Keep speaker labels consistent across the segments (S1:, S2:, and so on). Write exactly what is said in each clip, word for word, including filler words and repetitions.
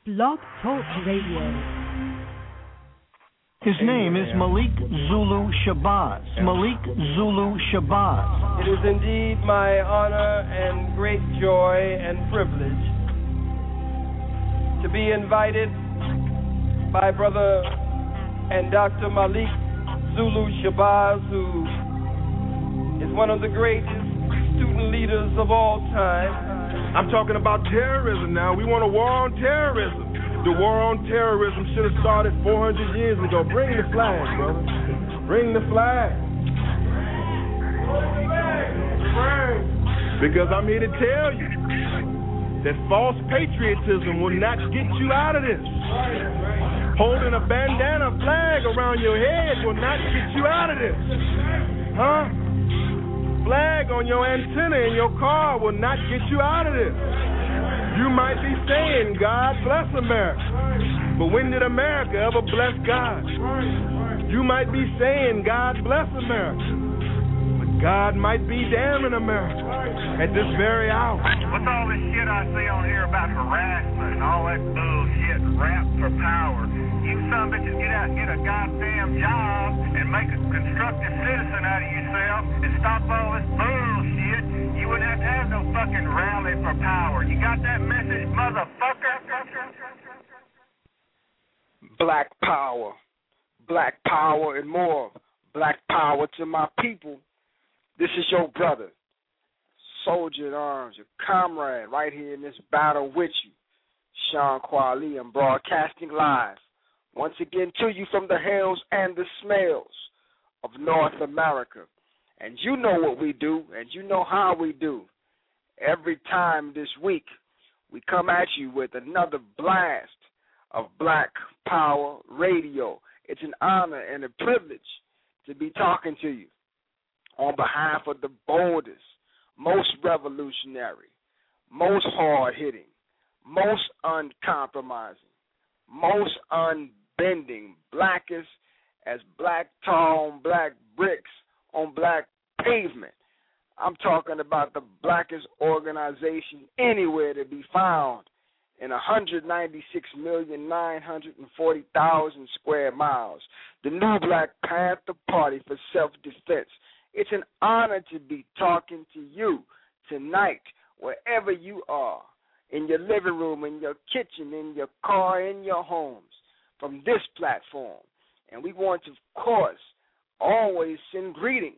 S1: Blog Talk Radio.
S2: His name is Malik Zulu Shabazz. Malik Zulu Shabazz.
S3: It is indeed my honor and great joy and privilege to be invited by Brother and Doctor Malik Zulu Shabazz, who is one of the greatest student leaders of all time.
S4: I'm talking about terrorism now. We want a war on terrorism. The war on terrorism should have started four hundred years ago. Bring the flag, brother. Bring the flag. Because I'm here to tell you that false patriotism will not get you out of this. Holding a bandana flag around your head will not get you out of this. Huh? Flag on your antenna in your car will not get you out of this. You might be saying, God bless America, but when did America ever bless God? You might be saying, God bless America, but God might be damning America at this very hour.
S5: What's all this shit I see on here about harassment and all that bullshit, rap for power? You some bitches get out and get a goddamn job and make a constructive citizen out of yourself and stop all this bullshit. You wouldn't have to have no fucking rally for power. You got that message, motherfucker?
S6: Black power. Black power and more. Black power to my people. This is your brother, soldier in arms, your comrade right here in this battle with you, Sean Kwali. I'm broadcasting live once again to you from the hills and the smells of North America. And you know what we do, and you know how we do. Every time this week, we come at you with another blast of Black Power Radio. It's an honor and a privilege to be talking to you on behalf of the boldest, most revolutionary, most hard-hitting, most uncompromising, most unbending, blackest as black tar on black bricks on black pavement. I'm talking about the blackest organization anywhere to be found in one hundred ninety-six million nine hundred forty thousand square miles. The New Black Panther Party for Self-Defense. It's an honor to be talking to you tonight, wherever you are, in your living room, in your kitchen, in your car, in your homes, from this platform. And we want to, of course, always send greetings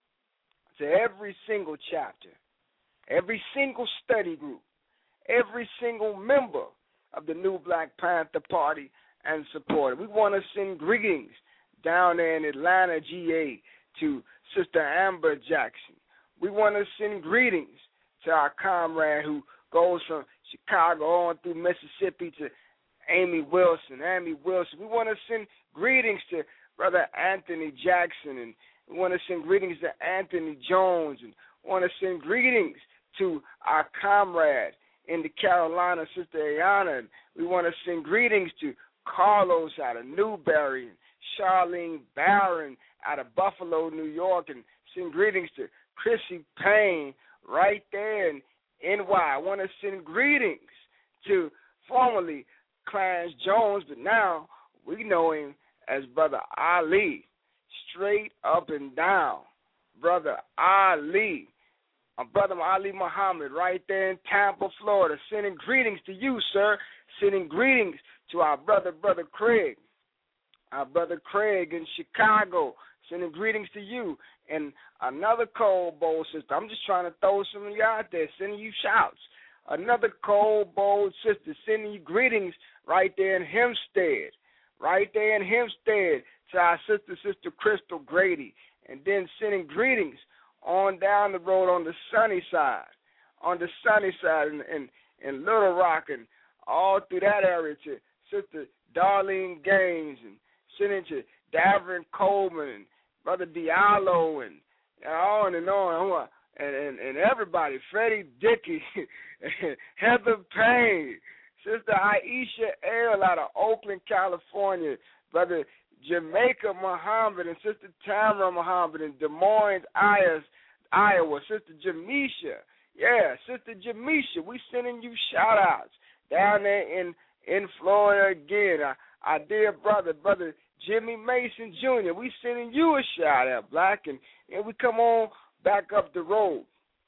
S6: to every single chapter, every single study group, every single member of the New Black Panther Party and supporter. We want to send greetings down there in Atlanta, G A, to Sister Amber Jackson. We want to send greetings to our comrade who goes from Chicago on through Mississippi to Amy Wilson, Amy Wilson. We want to send greetings to Brother Anthony Jackson, and we want to send greetings to Anthony Jones, and we want to send greetings to our comrade in the Carolina, Sister Ayana. And we want to send greetings to Carlos out of Newberry, and Charlene Barron out of Buffalo, New York, and send greetings to Chrissy Payne right there in N Y. I want to send greetings to formerly Clarence Jones, but now we know him as Brother Ali, straight up and down. Brother Ali, uh, Brother Ali Muhammad right there in Tampa, Florida, sending greetings to you, sir, sending greetings to our brother, Brother Craig, our brother Craig in Chicago, sending greetings to you, and another cold, bold sister. I'm just trying to throw some of you out there, sending you shouts. Another cold, bold sister, sending you greetings right there in Hempstead, right there in Hempstead to our sister, Sister Crystal Grady, and then sending greetings on down the road on the sunny side, on the sunny side in, in, in Little Rock and all through that area to Sister Darlene Gaines, and sending to Davern Coleman and Brother Diallo, and, and on and on, and, and, and everybody, Freddie Dickey, Heather Payne, Sister Aisha L. out of Oakland, California, Brother Jamaica Muhammad, and Sister Tamara Muhammad in Des Moines, Iowa, Sister Jamisha, yeah, Sister Jamisha, we sending you shout-outs down there in, in Florida again. Our, our dear brother, brother Jimmy Mason Junior We sending you a shout out, Black, and, and we come on back up the road.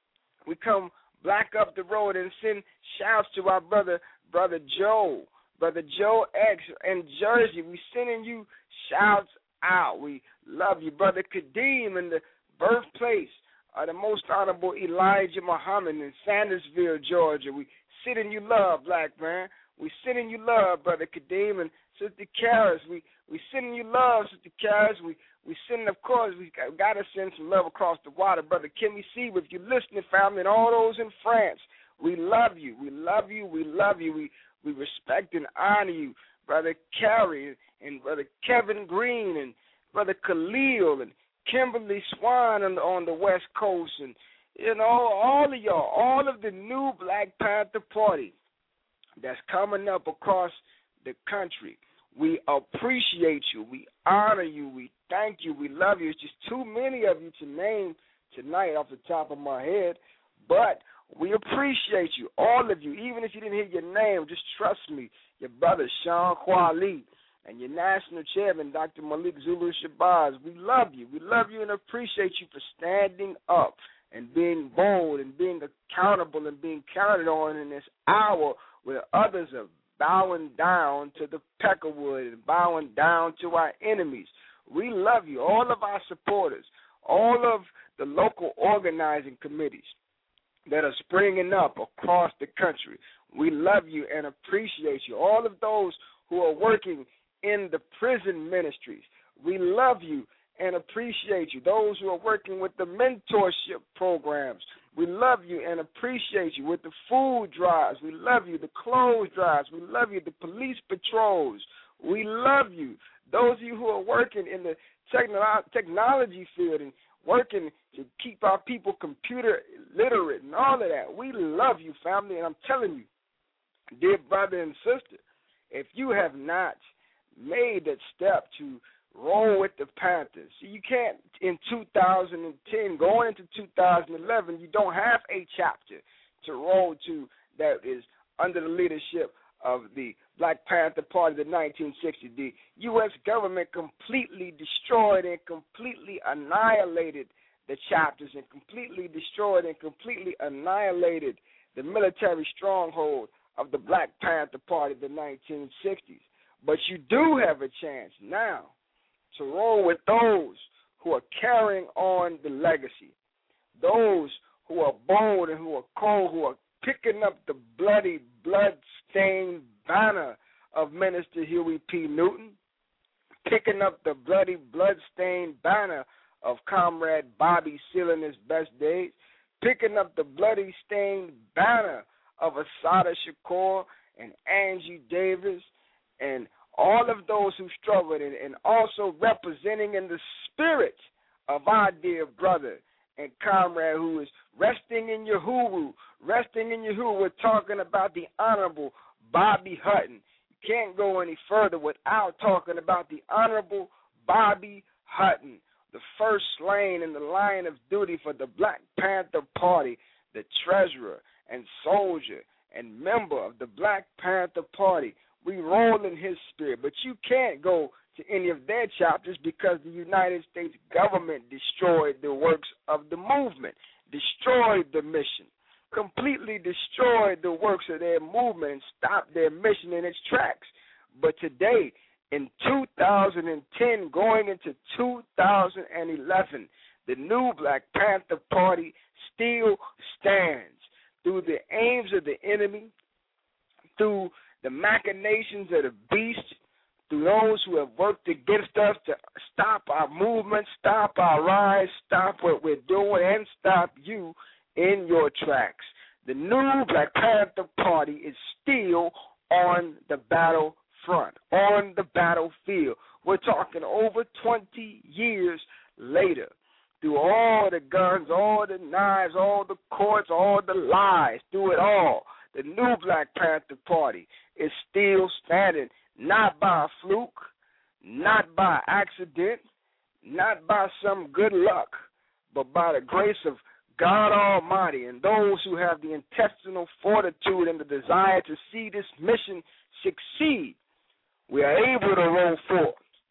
S6: We come back up the road and send shouts to our brother, brother Joe, brother Joe X in Jersey. We sending you shouts out. We love you, brother Kadeem in the birthplace of the most honorable Elijah Muhammad in Sandersville, Georgia. We sending you love, Black man. We sending you love, brother Kadeem and Sister Karis. We we sending you love, Sister Karis. We we sending, of course, we got to send some love across the water, brother Kimmy C. If you're listening, family, and all those in France, we love you. We love you. We love you. We we respect and honor you, brother Carrie and brother Kevin Green and brother Khalil and Kimberly Swan on the, on the West Coast, and you know all of y'all, all of the new Black Panther Party that's coming up across the country. We appreciate you. We honor you. We thank you. We love you. It's just too many of you to name tonight off the top of my head, but we appreciate you, all of you. Even if you didn't hear your name, just trust me. Your brother Sean Kwali and your national chairman, Doctor Malik Zulu Shabazz, we love you. We love you and appreciate you for standing up and being bold and being accountable and being counted on in this hour where others are bowing down to the peckerwood and bowing down to our enemies. We love you, all of our supporters, all of the local organizing committees that are springing up across the country. We love you and appreciate you. All of those who are working in the prison ministries, we love you and appreciate you. Those who are working with the mentorship programs, we love you and appreciate you. With the food drives, we love you. The clothes drives, we love you. The police patrols, we love you. Those of you who are working in the technolo- technology field and working to keep our people computer literate and all of that, we love you, family. And I'm telling you, dear brother and sister, if you have not made that step to roll with the Panthers, see, you can't, in two thousand ten, going into two thousand eleven, you don't have a chapter to roll to that is under the leadership of the Black Panther Party of the nineteen sixties. The U S government completely destroyed and completely annihilated the chapters and completely destroyed and completely annihilated the military stronghold of the Black Panther Party of the nineteen sixties. But you do have a chance now to roll with those who are carrying on the legacy, those who are bold and who are cold, who are picking up the bloody, blood-stained banner of Minister Huey P. Newton, picking up the bloody, blood-stained banner of Comrade Bobby Seale in his best days, picking up the bloody-stained banner of Assata Shakur and Angie Davis and all of those who struggled, and, and also representing in the spirit of our dear brother and comrade who is resting in Yahuwah, resting in Yahuwah. We're talking about the Honorable Bobby Hutton. You can't go any further without talking about the Honorable Bobby Hutton, the first slain in the line of duty for the Black Panther Party, the treasurer and soldier and member of the Black Panther Party. We roll in his spirit, but you can't go to any of their chapters because the United States government destroyed the works of the movement, destroyed the mission, completely destroyed the works of their movement and stopped their mission in its tracks. But today, in two thousand ten, going into two thousand eleven, the new Black Panther Party still stands through the aims of the enemy, through the machinations of the beast, through those who have worked against us to stop our movement, stop our rise, stop what we're doing, and stop you in your tracks. The new Black Panther Party is still on the battlefront, on the battlefield. We're talking over twenty years later. Through all the guns, all the knives, all the courts, all the lies, through it all, the new Black Panther Party is still standing, not by a fluke, not by accident, not by some good luck, but by the grace of God Almighty and those who have the intestinal fortitude and the desire to see this mission succeed, we are able to roll forth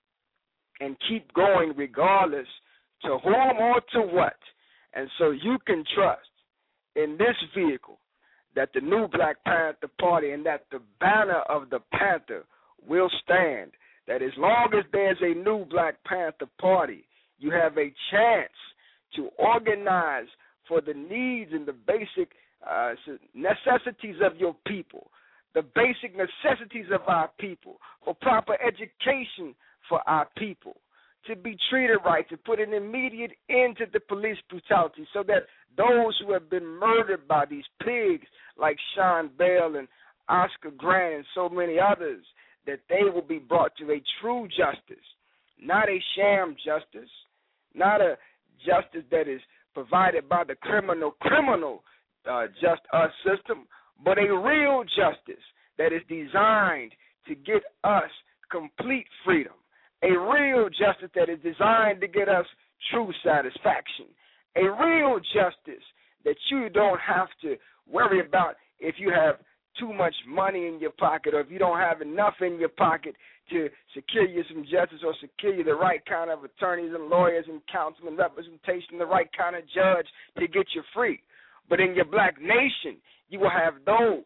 S6: and keep going regardless to whom or to what. And so you can trust in this vehicle that the new Black Panther Party and that the banner of the Panther will stand, that as long as there's a new Black Panther Party, you have a chance to organize for the needs and the basic uh, necessities of your people, the basic necessities of our people, for proper education for our people, to be treated right, to put an immediate end to the police brutality so that those who have been murdered by these pigs like Sean Bell and Oscar Grant and so many others, that they will be brought to a true justice, not a sham justice, not a justice that is provided by the criminal criminal uh, just us system, but a real justice that is designed to get us complete freedom, a real justice that is designed to get us true satisfaction, a real justice that you don't have to worry about if you have too much money in your pocket or if you don't have enough in your pocket to secure you some justice or secure you the right kind of attorneys and lawyers and counsel and representation, the right kind of judge to get you free. But in your black nation, you will have those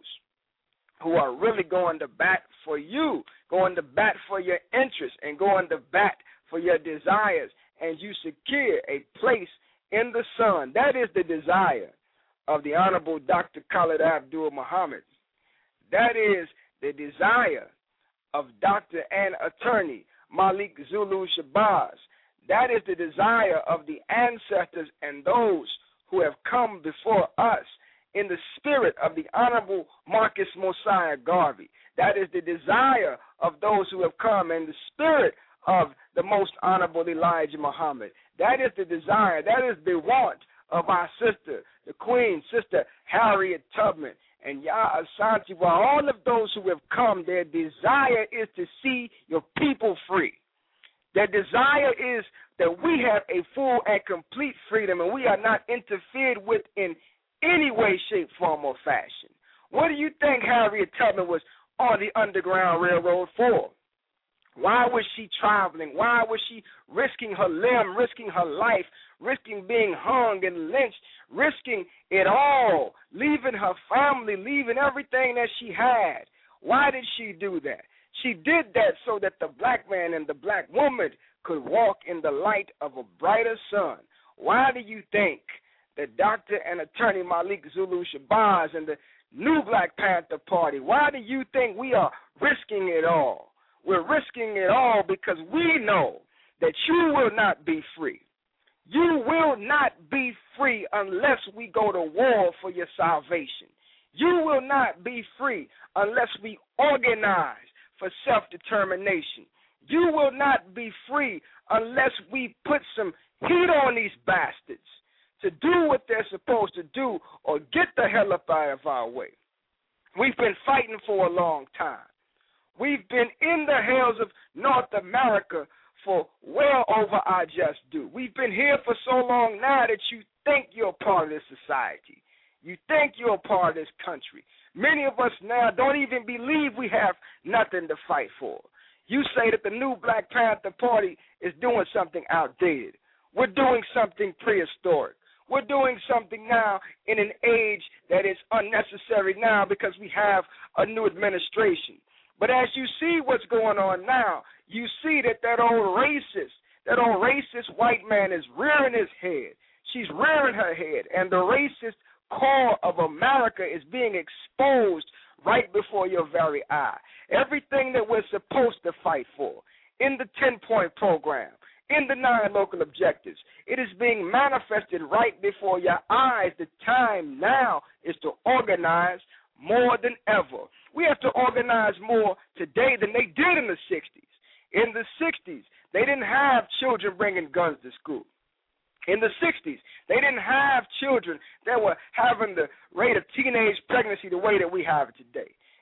S6: who are really going to bat for you, going to bat for your interests and going to bat for your desires, and you secure a place in the sun. That is the desire of the Honorable Doctor Khalid Abdul Muhammad. That is the desire of Doctor and Attorney Malik Zulu Shabazz. That is the desire of the ancestors and those who have come before us in the spirit of the Honorable Marcus Mosiah Garvey. That is the desire of those who have come in the spirit of the Most Honorable Elijah Muhammad. That is the desire, that is the want of our sister, the Queen, Sister Harriet Tubman, and Yaa Asante. For all of those who have come, their desire is to see your people free. Their desire is that we have a full and complete freedom and we are not interfered with in any way, shape, form, or fashion. What do you think Harriet Tubman was on the Underground Railroad for? Why was she traveling? Why was she risking her limb, risking her life, risking being hung and lynched, risking it all, leaving her family, leaving everything that she had? Why did she do that? She did that so that the black man and the black woman could walk in the light of a brighter sun. Why do you think that Doctor and Attorney Malik Zulu Shabazz and the new Black Panther Party, why do you think we are risking it all? We're risking it all because we know that you will not be free. You will not be free unless we go to war for your salvation. You will not be free unless we organize for self-determination. You will not be free unless we put some heat on these bastards to do what they're supposed to do or get the hell up out of our way. We've been fighting for a long time. We've been in the hills of North America for well over our just due. We've been here for so long now that you think you're a part of this society. You think you're a part of this country. Many of us now don't even believe we have nothing to fight for. You say that the new Black Panther Party is doing something outdated. We're doing something prehistoric. We're doing something now in an age that is unnecessary now because we have a new administration. But as you see what's going on now, you see that that old racist, that old racist white man is rearing his head. She's rearing her head, and the racist core of America is being exposed right before your very eye. Everything that we're supposed to fight for in the ten-point program, in the nine local objectives, it is being manifested right before your eyes. The time now is to organize more than ever. We have to organize more today than they did in the sixties. In the sixties, they didn't have children bringing guns to school. In the sixties, they didn't have children that were having the rate of teenage pregnancy the way that we have it today.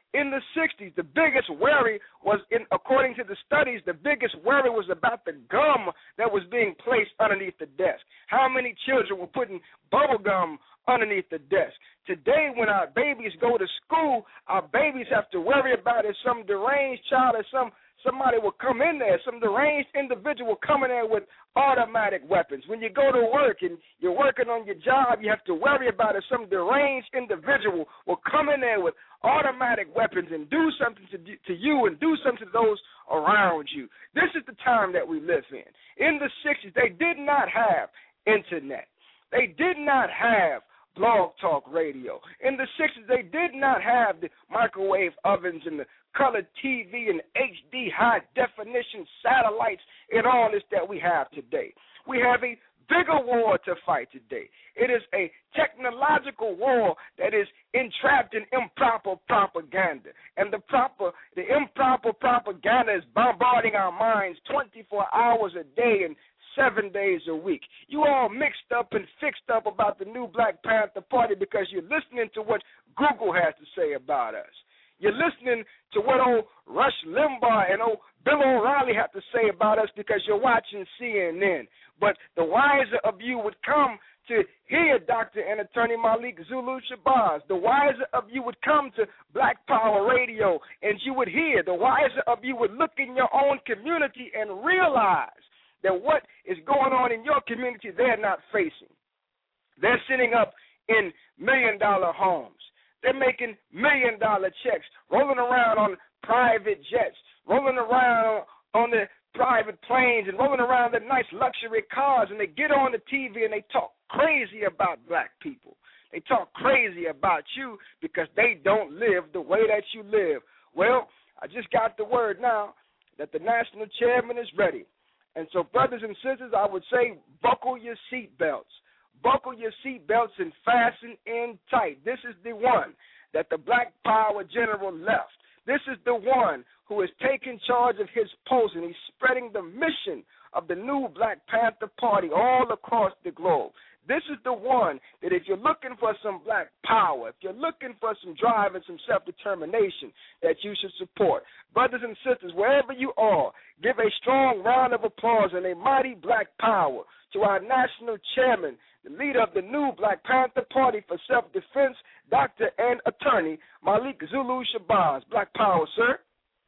S6: In the sixties, the biggest worry was, in, according to the studies, the biggest worry was about the gum that was being placed underneath the desk. How many children were putting bubble gum underneath the desk? Today, when our babies go to school, our babies have to worry about if some deranged child or some somebody will come in there, some deranged individual will come in there with automatic weapons. When you go to work and you're working on your job, you have to worry about if some deranged individual will come in there with automatic weapons and do something to, to you and do something to those around you. This is the time that we live in. In the sixties, they did not have internet. They did not have blog talk radio. In the sixties, they did not have the microwave ovens and the color T V and H D high-definition satellites and all this that we have today. We have a bigger war to fight today. It is a technological war that is entrapped in improper propaganda. And the proper, the improper propaganda is bombarding our minds twenty-four hours a day and seven days a week. You all mixed up and fixed up about the new Black Panther Party because you're listening to what Google has to say about us. You're listening to what old Rush Limbaugh and old Bill O'Reilly have to say about us because you're watching C N N. But the wiser of you would come to hear Doctor and Attorney Malik Zulu Shabazz. The wiser of you would come to Black Power Radio, and you would hear. The wiser of you would look in your own community and realize that what is going on in your community they're not facing. They're sitting up in million-dollar homes. They're making million-dollar checks, rolling around on private jets, rolling around on the private planes and rolling around in nice luxury cars, and they get on the T V and they talk crazy about black people. They talk crazy about you because they don't live the way that you live. Well, I just got the word now that the national chairman is ready. And so, brothers and sisters, I would say buckle your seatbelts. Buckle your seatbelts and fasten in tight. This is the one that the Black Power General left. This is the one who is taking charge of his post, and he's spreading the mission of the new Black Panther Party all across the globe. This is the one that if you're looking for some black power, if you're looking for some drive and some self-determination, that you should support. Brothers and sisters, wherever you are, give a strong round of applause and a mighty black power to our national chairman, the leader of the new Black Panther Party for Self-Defense, Doctor and Attorney Malik Zulu Shabazz. Black power, sir.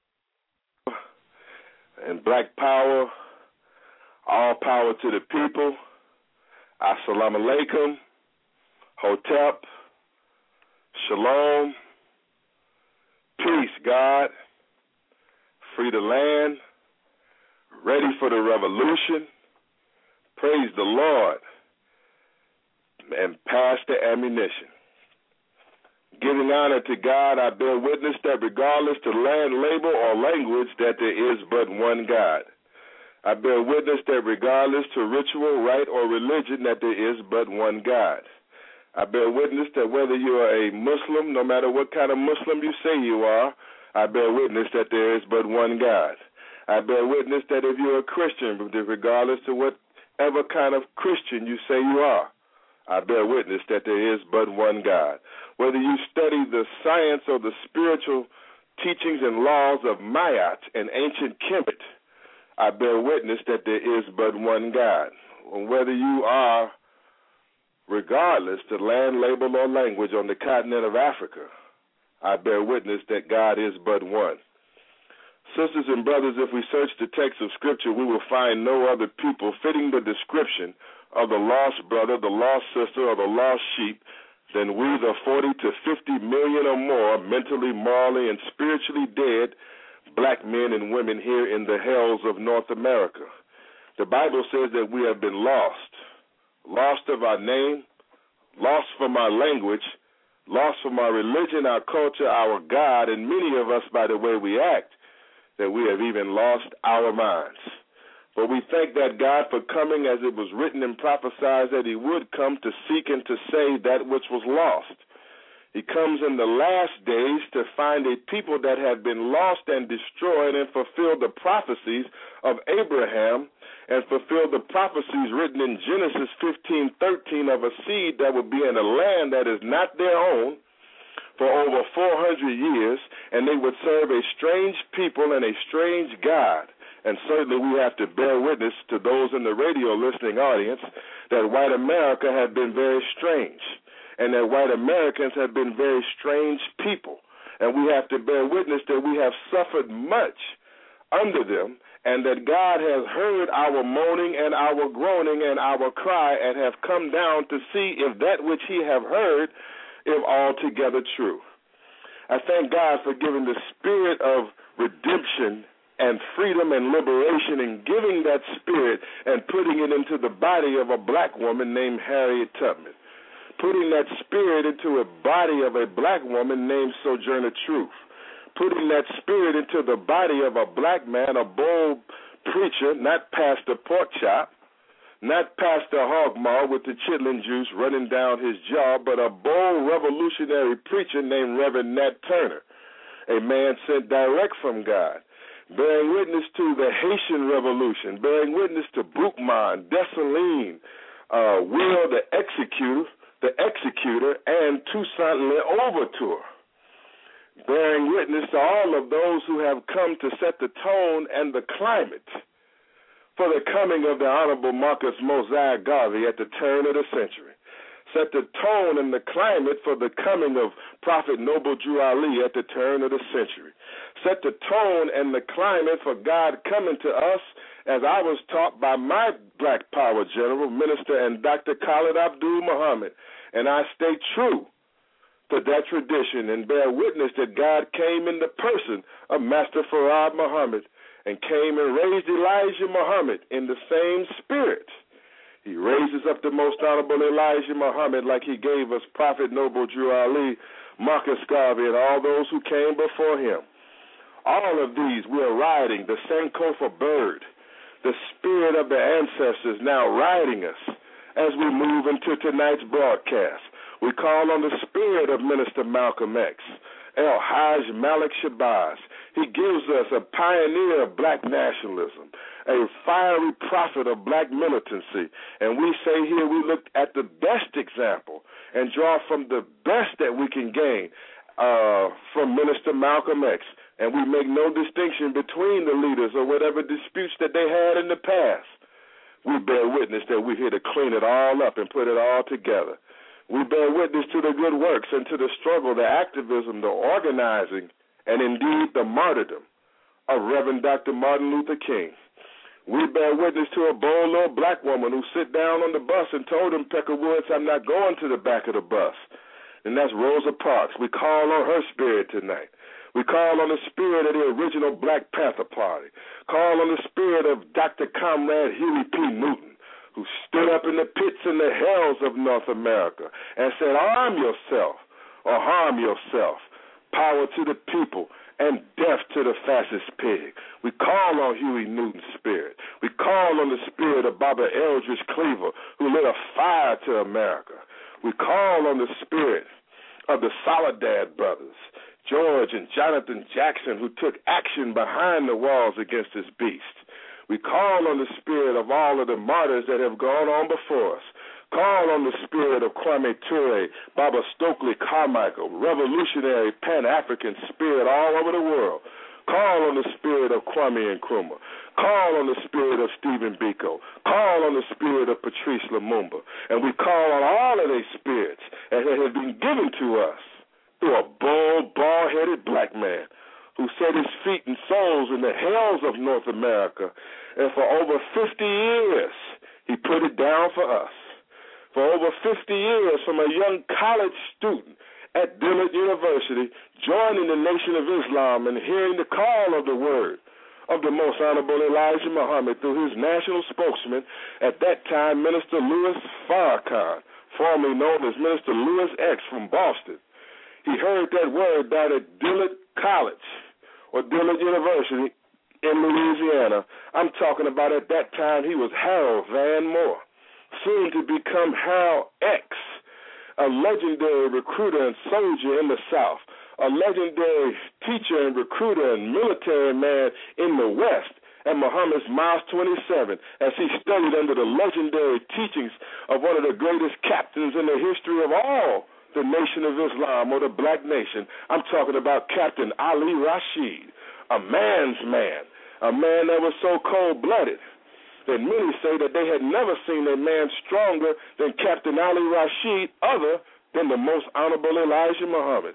S1: And black power, all power to the people. Assalamu alaikum, Hotep, Shalom, peace, God, free the land, ready for the revolution, praise the Lord, and pass the ammunition. Giving honor to God, I bear witness that regardless to land, label, or language, that there is but one God. I bear witness that regardless to ritual, rite, or religion, that there is but one God. I bear witness that whether you are a Muslim, no matter what kind of Muslim you say you are, I bear witness that there is but one God. I bear witness that if you're a Christian, regardless to whatever kind of Christian you say you are, I bear witness that there is but one God. Whether you study the science or the spiritual teachings and laws of Mayat and ancient Kemet, I bear witness that there is but one God. Whether you are, regardless to land, label, or language on the continent of Africa, I bear witness that God is but one. Sisters and brothers, if we search the text of Scripture, we will find no other people fitting the description of the lost brother, the lost sister, or the lost sheep than we, the forty to fifty million or more mentally, morally, and spiritually dead black men and women here in the hells of North America. The Bible says that we have been lost, lost of our name, lost from our language, lost from our religion, our culture, our God, and many of us, by the way we act, that we have even lost our minds. But we thank that God for coming as it was written and prophesied that he would come to seek and to save that which was lost. He comes in the last days to find a people that have been lost and destroyed and fulfill the prophecies of Abraham and fulfill the prophecies written in Genesis fifteen thirteen of a seed that would be in a land that is not their own, for over four hundred years, and they would serve a strange people and a strange God. And certainly we have to bear witness to those in the radio listening audience that white America had been very strange, and that white Americans have been very strange people. And we have to bear witness that we have suffered much under them, and that God has heard our moaning and our groaning and our cry, and have come down to see if that which he have heard is altogether true. I thank God for giving the spirit of redemption and freedom and liberation, and giving that spirit and putting it into the body of a black woman named Harriet Tubman, putting that spirit into a body of a black woman named Sojourner Truth, putting that spirit into the body of a black man, a bold preacher, not Pastor Porkchop, not Pastor Hogmaw with the chitlin juice running down his jaw, but a bold revolutionary preacher named Reverend Nat Turner, a man sent direct from God, bearing witness to the Haitian Revolution, bearing witness to Boukman, Dessalines, uh, Will the Executor, the Executor, and Toussaint L'Ouverture, bearing witness to all of those who have come to set the tone and the climate for the coming of the Honorable Marcus Mosiah Garvey at the turn of the century, set the tone and the climate for the coming of Prophet Noble Drew Ali at the turn of the century, set the tone and the climate for God coming to us, as I was taught by my Black Power General, Minister and Doctor Khalid Abdul Muhammad, and I stay true to that tradition and bear witness that God came in the person of Master Farad Muhammad and came and raised Elijah Muhammad in the same spirit. He raises up the most honorable Elijah Muhammad like he gave us Prophet Noble Drew Ali, Marcus Garvey, and all those who came before him. All of these we are riding, the Sankofa bird, the spirit of the ancestors now riding us as we move into tonight's broadcast. We call on the spirit of Minister Malcolm X, El Hajj Malik Shabazz. He gives us a pioneer of black nationalism, a fiery prophet of black militancy. And we say here we look at the best example and draw from the best that we can gain uh, from Minister Malcolm X. And we make no distinction between the leaders or whatever disputes that they had in the past. We bear witness that we're here to clean it all up and put it all together. We bear witness to the good works and to the struggle, the activism, the organizing, and indeed the martyrdom of Reverend Doctor Martin Luther King. We bear witness to a bold little black woman who sat down on the bus and told him, Pecker Woods, I'm not going to the back of the bus. And that's Rosa Parks. We call on her spirit tonight. We call on the spirit of the original Black Panther Party. Call on the spirit of Doctor Comrade Huey P. Newton, who stood up in the pits and the hells of North America and said, arm yourself or harm yourself. Power to the people and death to the fascist pig. We call on Huey Newton's spirit. We call on the spirit of Baba Eldridge Cleaver, who lit a fire to America. We call on the spirit of the Soledad brothers, George and Jonathan Jackson, who took action behind the walls against this beast. We call on the spirit of all of the martyrs that have gone on before us. Call on the spirit of Kwame Ture, Baba Stokely Carmichael, revolutionary Pan-African spirit all over the world. Call on the spirit of Kwame Nkrumah. Call on the spirit of Stephen Biko. Call on the spirit of Patrice Lumumba. And we call on all of these spirits that have been given to us through a bold, bald-headed black man who set his feet and soles in the hells of North America. And for over fifty years, he put it down for us. For over fifty years, from a young college student at Dillard University, joining the Nation of Islam and hearing the call of the word of the Most Honorable Elijah Muhammad through his national spokesman, at that time, Minister Louis Farrakhan, formerly known as Minister Louis X from Boston. He heard that word down at Dillard College or Dillard University in Louisiana. I'm talking about at that time he was Harold Van Moore, soon to become Harold X, a legendary recruiter and soldier in the South, a legendary teacher and recruiter and military man in the West, and Muhammad's Miles twenty-seven, as he studied under the legendary teachings of one of the greatest captains in the history of all the Nation of Islam, or the Black Nation. I'm talking about Captain Ali Rashid, a man's man, a man that was so cold-blooded that many say that they had never seen a man stronger than Captain Ali Rashid other than the most honorable Elijah Muhammad.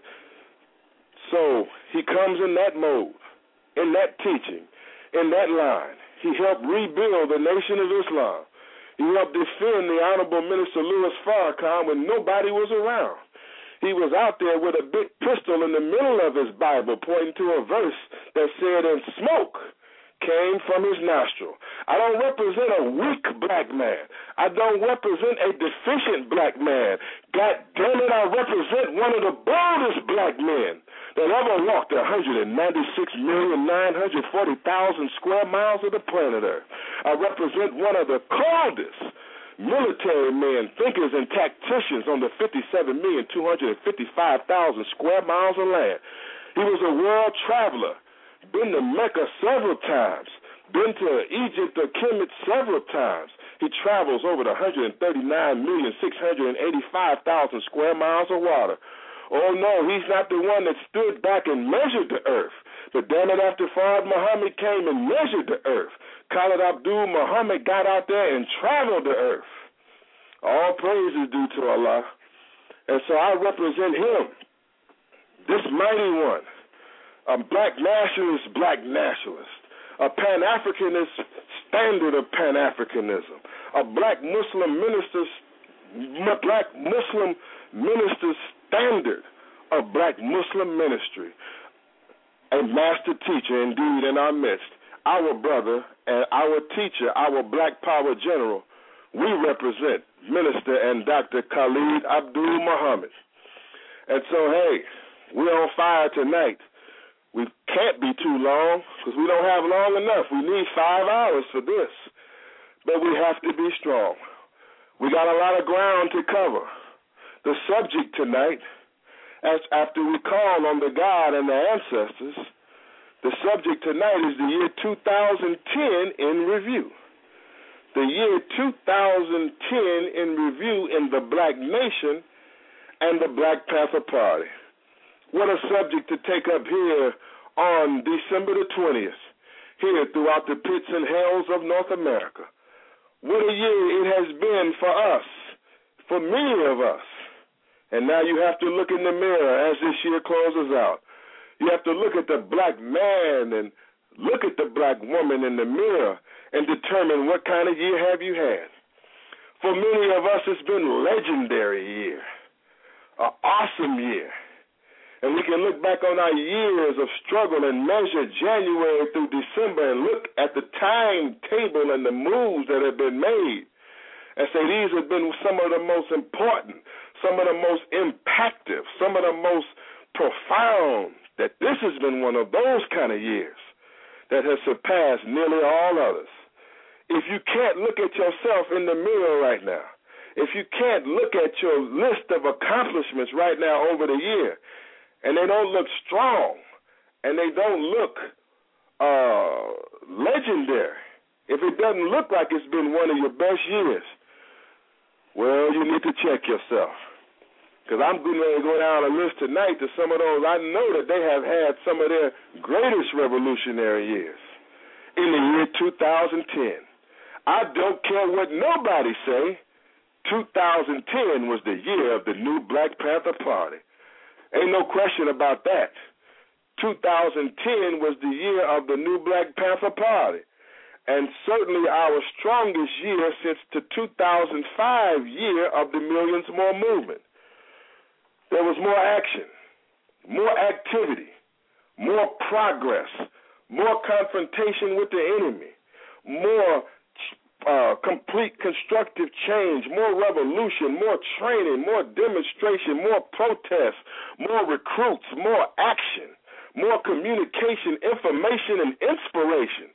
S1: So he comes in that mode, in that teaching, in that line. He helped rebuild the Nation of Islam. He helped defend the Honorable Minister Louis Farrakhan when nobody was around. He was out there with a big pistol in the middle of his Bible pointing to a verse that said, "And smoke came from his nostril." I don't represent a weak black man. I don't represent a deficient black man. God damn it, I represent one of the boldest black men that ever walked one hundred ninety-six million nine hundred forty thousand square miles of the planet Earth. I represent one of the coldest military men, thinkers, and tacticians on the fifty-seven million two hundred fifty-five thousand square miles of land. He was a world traveler, been to Mecca several times, been to Egypt or Kemet several times. He travels over the one hundred thirty-nine million six hundred eighty-five thousand square miles of water. Oh, no, he's not the one that stood back and measured the earth. But damn it, after Fard Muhammad came and measured the earth, Khalid Abdul Muhammad got out there and traveled the earth. All praise is due to Allah. And so I represent him, this mighty one, a black nationalist, black nationalist, a Pan-Africanist standard of Pan-Africanism, a black Muslim minister, black Muslim minister standard of black Muslim ministry, a master teacher indeed in our midst, our brother and our teacher, our Black Power General. We represent Minister and Doctor Khalid Abdul Muhammad. And so, hey, we're on fire tonight. We can't be too long because we don't have long enough. We need five hours for this. But we have to be strong. We got a lot of ground to cover. The subject tonight, as after we call on the God and the ancestors, the subject tonight is the year two thousand ten in review. The year two thousand ten in review in the Black Nation and the Black Panther Party. What a subject to take up here on December the twentieth, here throughout the pits and hells of North America. What a year it has been for us, for many of us. And now you have to look in the mirror as this year closes out. You have to look at the black man and look at the black woman in the mirror and determine what kind of year have you had. For many of us, it's been a legendary year, an awesome year. And we can look back on our years of struggle and measure January through December and look at the timetable and the moves that have been made and say these have been some of the most important, some of the most impactful, some of the most profound, that this has been one of those kind of years that has surpassed nearly all others. If you can't look at yourself in the mirror right now, if you can't look at your list of accomplishments right now over the year, and they don't look strong, and they don't look uh, legendary, if it doesn't look like it's been one of your best years, well, you need to check yourself. Because I'm going to go down a list tonight to some of those I know that they have had some of their greatest revolutionary years in the year two thousand ten. I don't care what nobody say, two thousand ten was the year of the new Black Panther Party. Ain't no question about that. two thousand ten was the year of the new Black Panther Party. And certainly our strongest year since the two thousand five year of the Millions More movement. There was more action, more activity, more progress, more confrontation with the enemy, more uh, complete constructive change, more revolution, more training, more demonstration, more protests, more recruits, more action, more communication, information, and inspiration.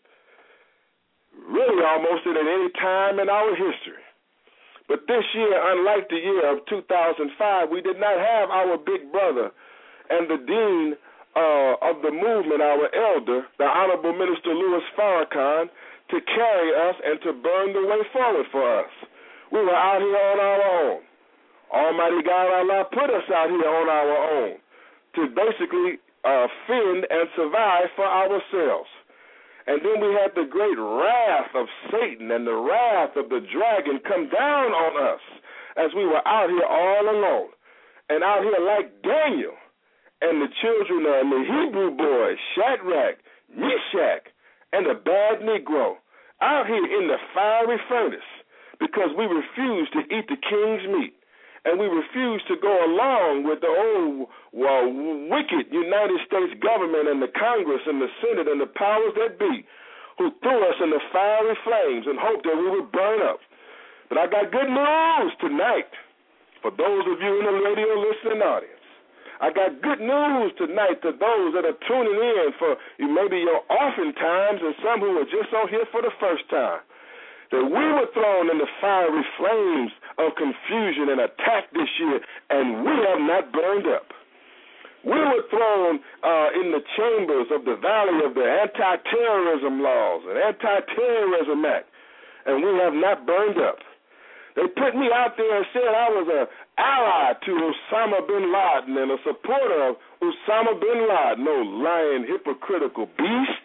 S1: Really almost at any time in our history. But this year, unlike the year of two thousand five, we did not have our big brother and the dean uh, of the movement, our elder, the Honorable Minister Louis Farrakhan, to carry us and to burn the way forward for us. We were out here on our own, Almighty God Allah put us out here on our own to basically uh, fend and survive for ourselves. And then we had the great wrath of Satan and the wrath of the dragon come down on us as we were out here all alone. And out here like Daniel and the children and the Hebrew boys, Shadrach, Meshach, and the bad Negro, out here in the fiery furnace because we refused to eat the king's meat. And we refused to go along with the old, well, wicked United States government and the Congress and the Senate and the powers that be who threw us in the fiery flames and hoped that we would burn up. But I got good news tonight for those of you in the radio listening audience. I got good news tonight to those that are tuning in for maybe your orphan times and some who are just on here for the first time. That we were thrown in the fiery flames of confusion and attack this year, and we have not burned up. We were thrown uh, in the chambers of the valley of the anti-terrorism laws and anti-terrorism act, and we have not burned up. They put me out there and said I was an ally to Osama bin Laden and a supporter of Osama bin Laden, no lying, hypocritical beast.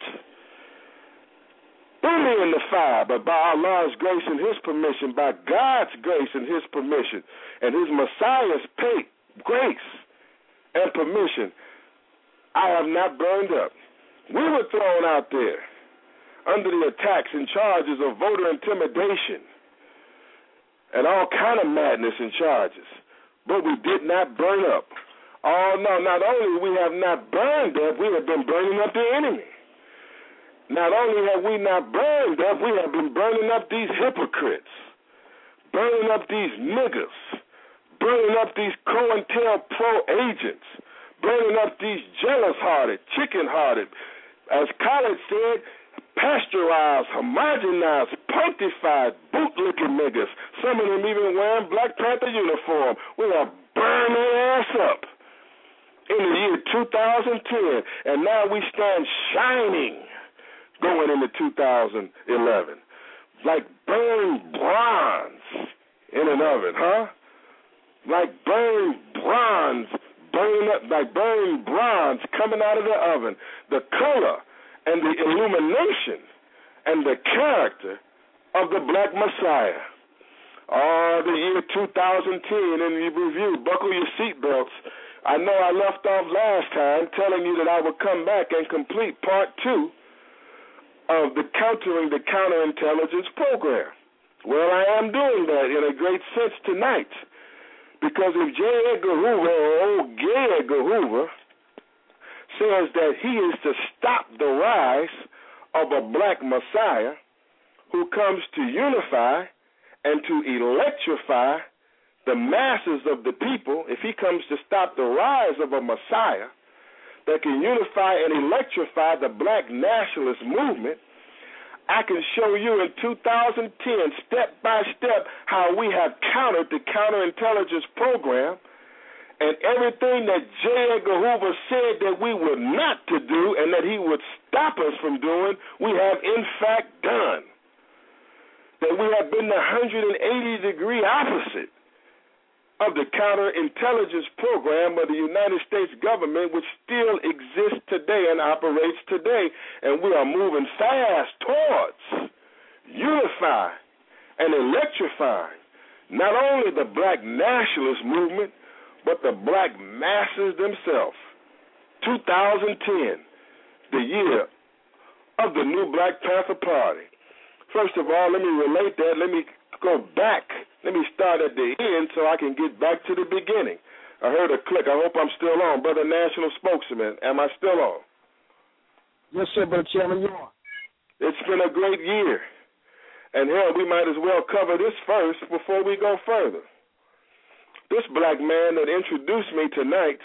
S1: Threw me in the fire, but by Allah's grace and His permission, by God's grace and His permission, and His Messiah's pay, grace and permission, I have not burned up. We were thrown out there under the attacks and charges of voter intimidation and all kind of madness and charges, but we did not burn up. Oh, no, not only we have not burned up, we have been burning up the enemy. Not only have we not burned up, we have been burning up these hypocrites, burning up these niggas, burning up these COINTELPRO agents, burning up these jealous-hearted, chicken-hearted, as Khaled said, pasteurized, homogenized, punctified, bootlicking niggas, some of them even wearing Black Panther uniform. We are burning their ass up in the year two thousand ten, and now we stand shining going into two thousand eleven, like burned bronze in an oven, huh? Like burned bronze, burning up, like burned bronze coming out of the oven. The color and the illumination and the character of the Black Messiah. Oh, the year two thousand ten, in the review, buckle your seatbelts. I know I left off last time telling you that I would come back and complete part two of the Countering the Counterintelligence program. Well, I am doing that in a great sense tonight, because if J. Edgar Hoover, or old Gay Edgar Hoover, says that he is to stop the rise of a Black Messiah who comes to unify and to electrify the masses of the people, if he comes to stop the rise of a Messiah that can unify and electrify the Black nationalist movement, I can show you in two thousand ten, step by step, how we have countered the counterintelligence program, and everything that J. Edgar Hoover said that we were not to do and that he would stop us from doing, we have in fact done. That we have been the one hundred eighty degree opposite of the counterintelligence program of the United States government, which still exists today and operates today. And we are moving fast towards unifying and electrifying not only the Black nationalist movement, but the Black masses themselves. two thousand ten, the year of the new Black Panther Party. First of all, let me relate that. Let me go back. Let me start at the end so I can get back to the beginning. I heard a click. I hope I'm still on. Brother National Spokesman, am I still on?
S6: Yes, sir, Brother Chairman, you are.
S1: It's been a great year. And hell, we might as well cover this first before we go further. This black man that introduced me tonight,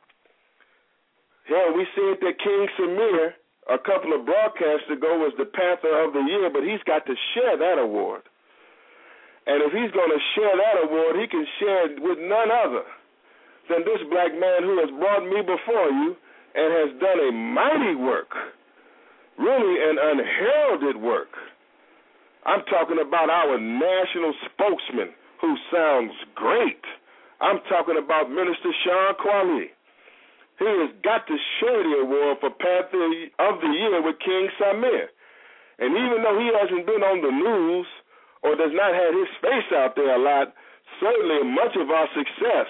S1: hell, we said that King Samir a couple of broadcasts ago was the Panther of the Year, but he's got to share that award. And if he's going to share that award, he can share it with none other than this black man who has brought me before you and has done a mighty work, really an unheralded work. I'm talking about our national spokesman who sounds great, I'm talking about Minister Sean Kweli. He has got the Shady Award for Panther of the Year with King Samir. And even though he hasn't been on the news or does not have his face out there a lot, certainly much of our success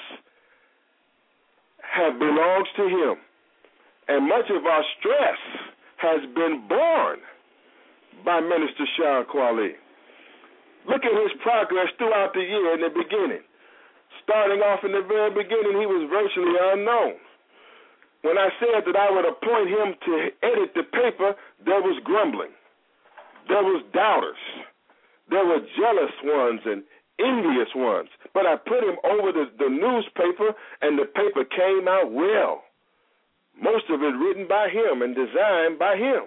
S1: have belongs to him. And much of our stress has been born by Minister Sean Kweli. Look at his progress throughout the year in the beginning. Starting off in the very beginning, he was virtually unknown. When I said that I would appoint him to edit the paper, there was grumbling. There was doubters. There were jealous ones and envious ones. But I put him over the, the newspaper, and the paper came out well. Most of it written by him and designed by him.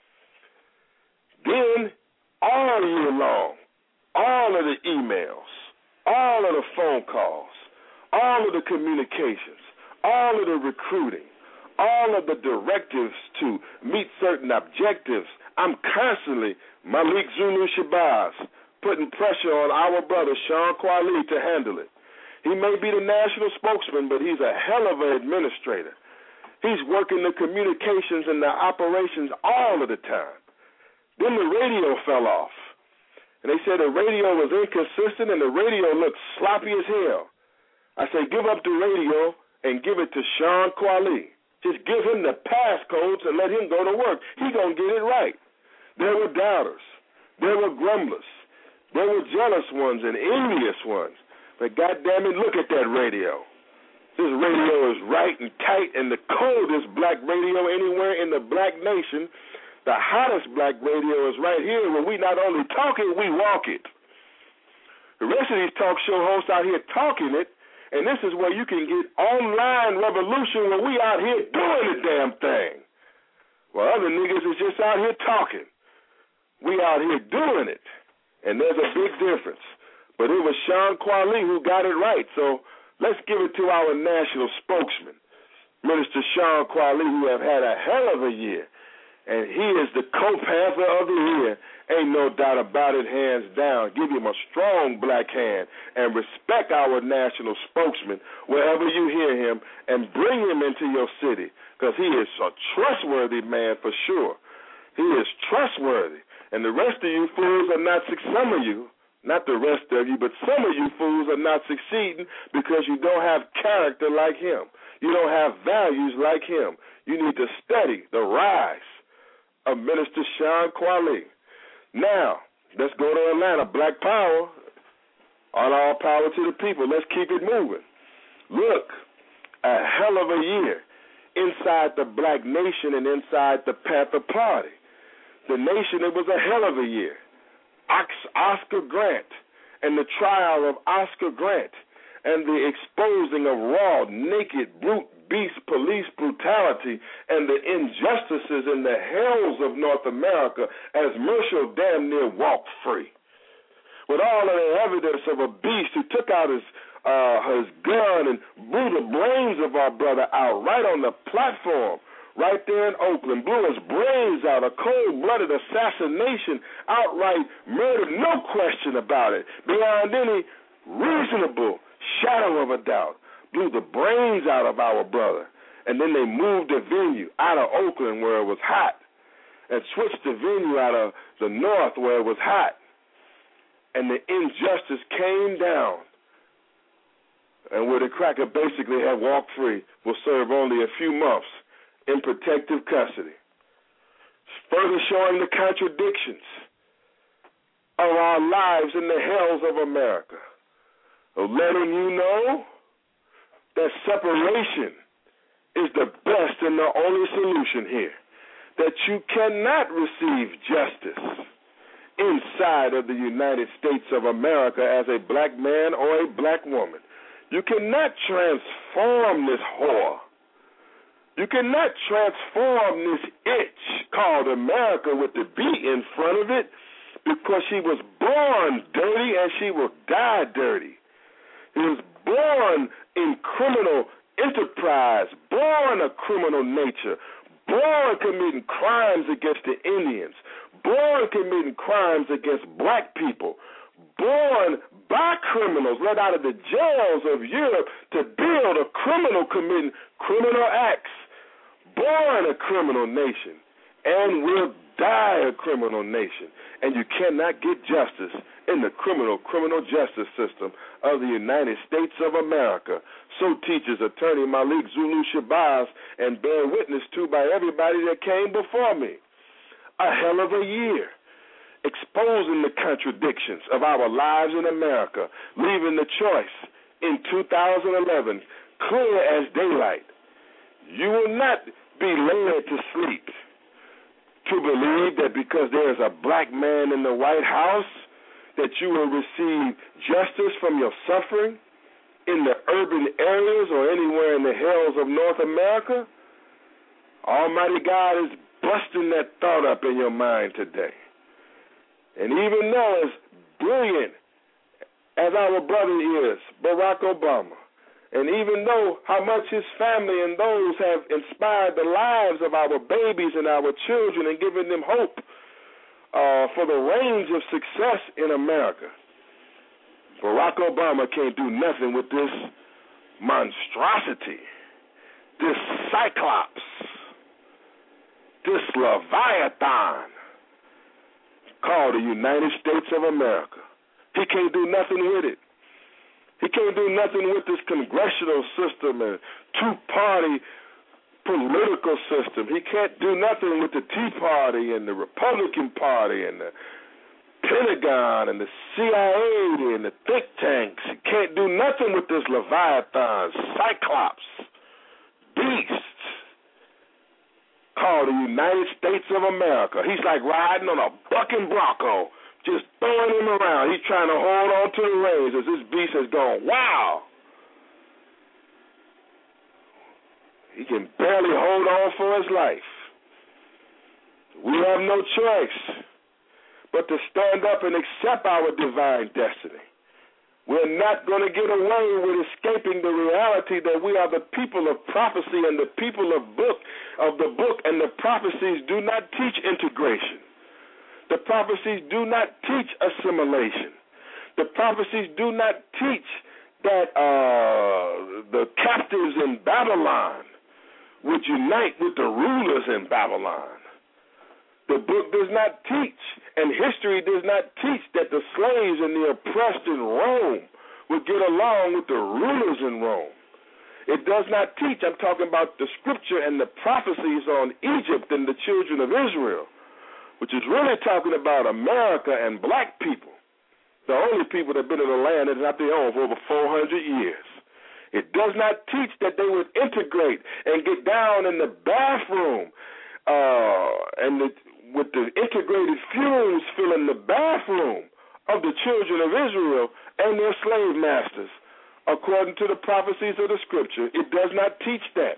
S1: Then, all year long, all of the emails, all of the phone calls, all of the communications, all of the recruiting, all of the directives to meet certain objectives, I'm constantly, Malik Zulu Shabazz, putting pressure on our brother Sean Kweli to handle it. He may be the national spokesman, but he's a hell of an administrator. He's working the communications and the operations all of the time. Then the radio fell off. And they said the radio was inconsistent and the radio looked sloppy as hell. I say, give up the radio and give it to Sean Kweli. Just give him the passcodes and let him go to work. He gonna get it right. There were doubters. There were grumblers. There were jealous ones and envious ones. But goddamn it, look at that radio. This radio is right and tight and the coldest black radio anywhere in the black nation. The hottest black radio is right here where we not only talk it, we walk it. The rest of these talk show hosts out here talking it, and this is where you can get online revolution where we out here doing the damn thing. Well, other niggas is just out here talking. We out here doing it, and there's a big difference. But it was Sean Kweli who got it right, so let's give it to our national spokesman, Minister Sean Kweli, who have had a hell of a year. And he is the co-panther of the year. Ain't no doubt about it, hands down. Give him a strong black hand and respect our national spokesman wherever you hear him and bring him into your city because he is a trustworthy man for sure. He is trustworthy. And the rest of you fools are not, some of you, not the rest of you, but some of you fools are not succeeding because you don't have character like him. You don't have values like him. You need to study the rise of Minister Sean Kweli. Now, let's go to Atlanta. Black power, on all power to the people. Let's keep it moving. Look, a hell of a year inside the black nation and inside the Panther Party. The nation, it was a hell of a year. Oscar Grant and the trial of Oscar Grant and the exposing of raw, naked, brute, beast police brutality and the injustices and the hells of North America as Marshall damn near walked free. With all of the evidence of a beast who took out his uh, his gun and blew the brains of our brother out right on the platform, right there in Oakland, blew his brains out, a cold-blooded assassination, outright murder, no question about it, beyond any reasonable shadow of a doubt. Blew the brains out of our brother. And then they moved the venue out of Oakland where it was hot and switched the venue out of the north where it was hot. And the injustice came down. And where the cracker basically had walked free will serve only a few months in protective custody. Further showing the contradictions of our lives in the hells of America. Of letting you know that separation is the best and the only solution here. That you cannot receive justice inside of the United States of America as a black man or a black woman. You cannot transform this whore. You cannot transform this itch called America with the B in front of it because she was born dirty and she will die dirty. He was born in criminal enterprise, born a criminal nature, born committing crimes against the Indians, born committing crimes against black people, born by criminals let out of the jails of Europe to build a criminal committing criminal acts, born a criminal nation, and will die a criminal nation. And you cannot get justice in the criminal criminal justice system of the United States of America. So teaches Attorney Malik Zulu Shabazz, and bear witness to by everybody that came before me. A hell of a year, exposing the contradictions of our lives in America, leaving the choice in two thousand eleven clear as daylight. You will not be led to sleep to believe that because there is a black man in the White House that you will receive justice from your suffering in the urban areas or anywhere in the hills of North America. Almighty God is busting that thought up in your mind today. And even though as brilliant as our brother is, Barack Obama, and even though how much his family and those have inspired the lives of our babies and our children and given them hope uh, for the range of success in America, Barack Obama can't do nothing with this monstrosity, this cyclops, this Leviathan called the United States of America. He can't do nothing with it. He can't do nothing with this congressional system and two-party political system. He can't do nothing with the Tea Party and the Republican Party and the Pentagon and the C I A and the think tanks. He can't do nothing with this Leviathan, Cyclops, beast called the United States of America. He's like riding on a bucking bronco, just throwing him around. He's trying to hold on to the reins as this beast has gone, wow. He can barely hold on for his life. We have no choice but to stand up and accept our divine destiny. We're not going to get away with escaping the reality that we are the people of prophecy, and the people of book of the book and the prophecies do not teach integration. The prophecies do not teach assimilation. The prophecies do not teach that uh, the captives in Babylon would unite with the rulers in Babylon. The book does not teach, and history does not teach, that the slaves and the oppressed in Rome would get along with the rulers in Rome. It does not teach. I'm talking about the scripture and the prophecies on Egypt and the children of Israel, which is really talking about America and black people, the only people that have been in the land that is not their own for over four hundred years. It does not teach that they would integrate and get down in the bathroom uh, and the with the integrated fumes filling the bathroom of the children of Israel and their slave masters, according to the prophecies of the scripture. It does not teach that.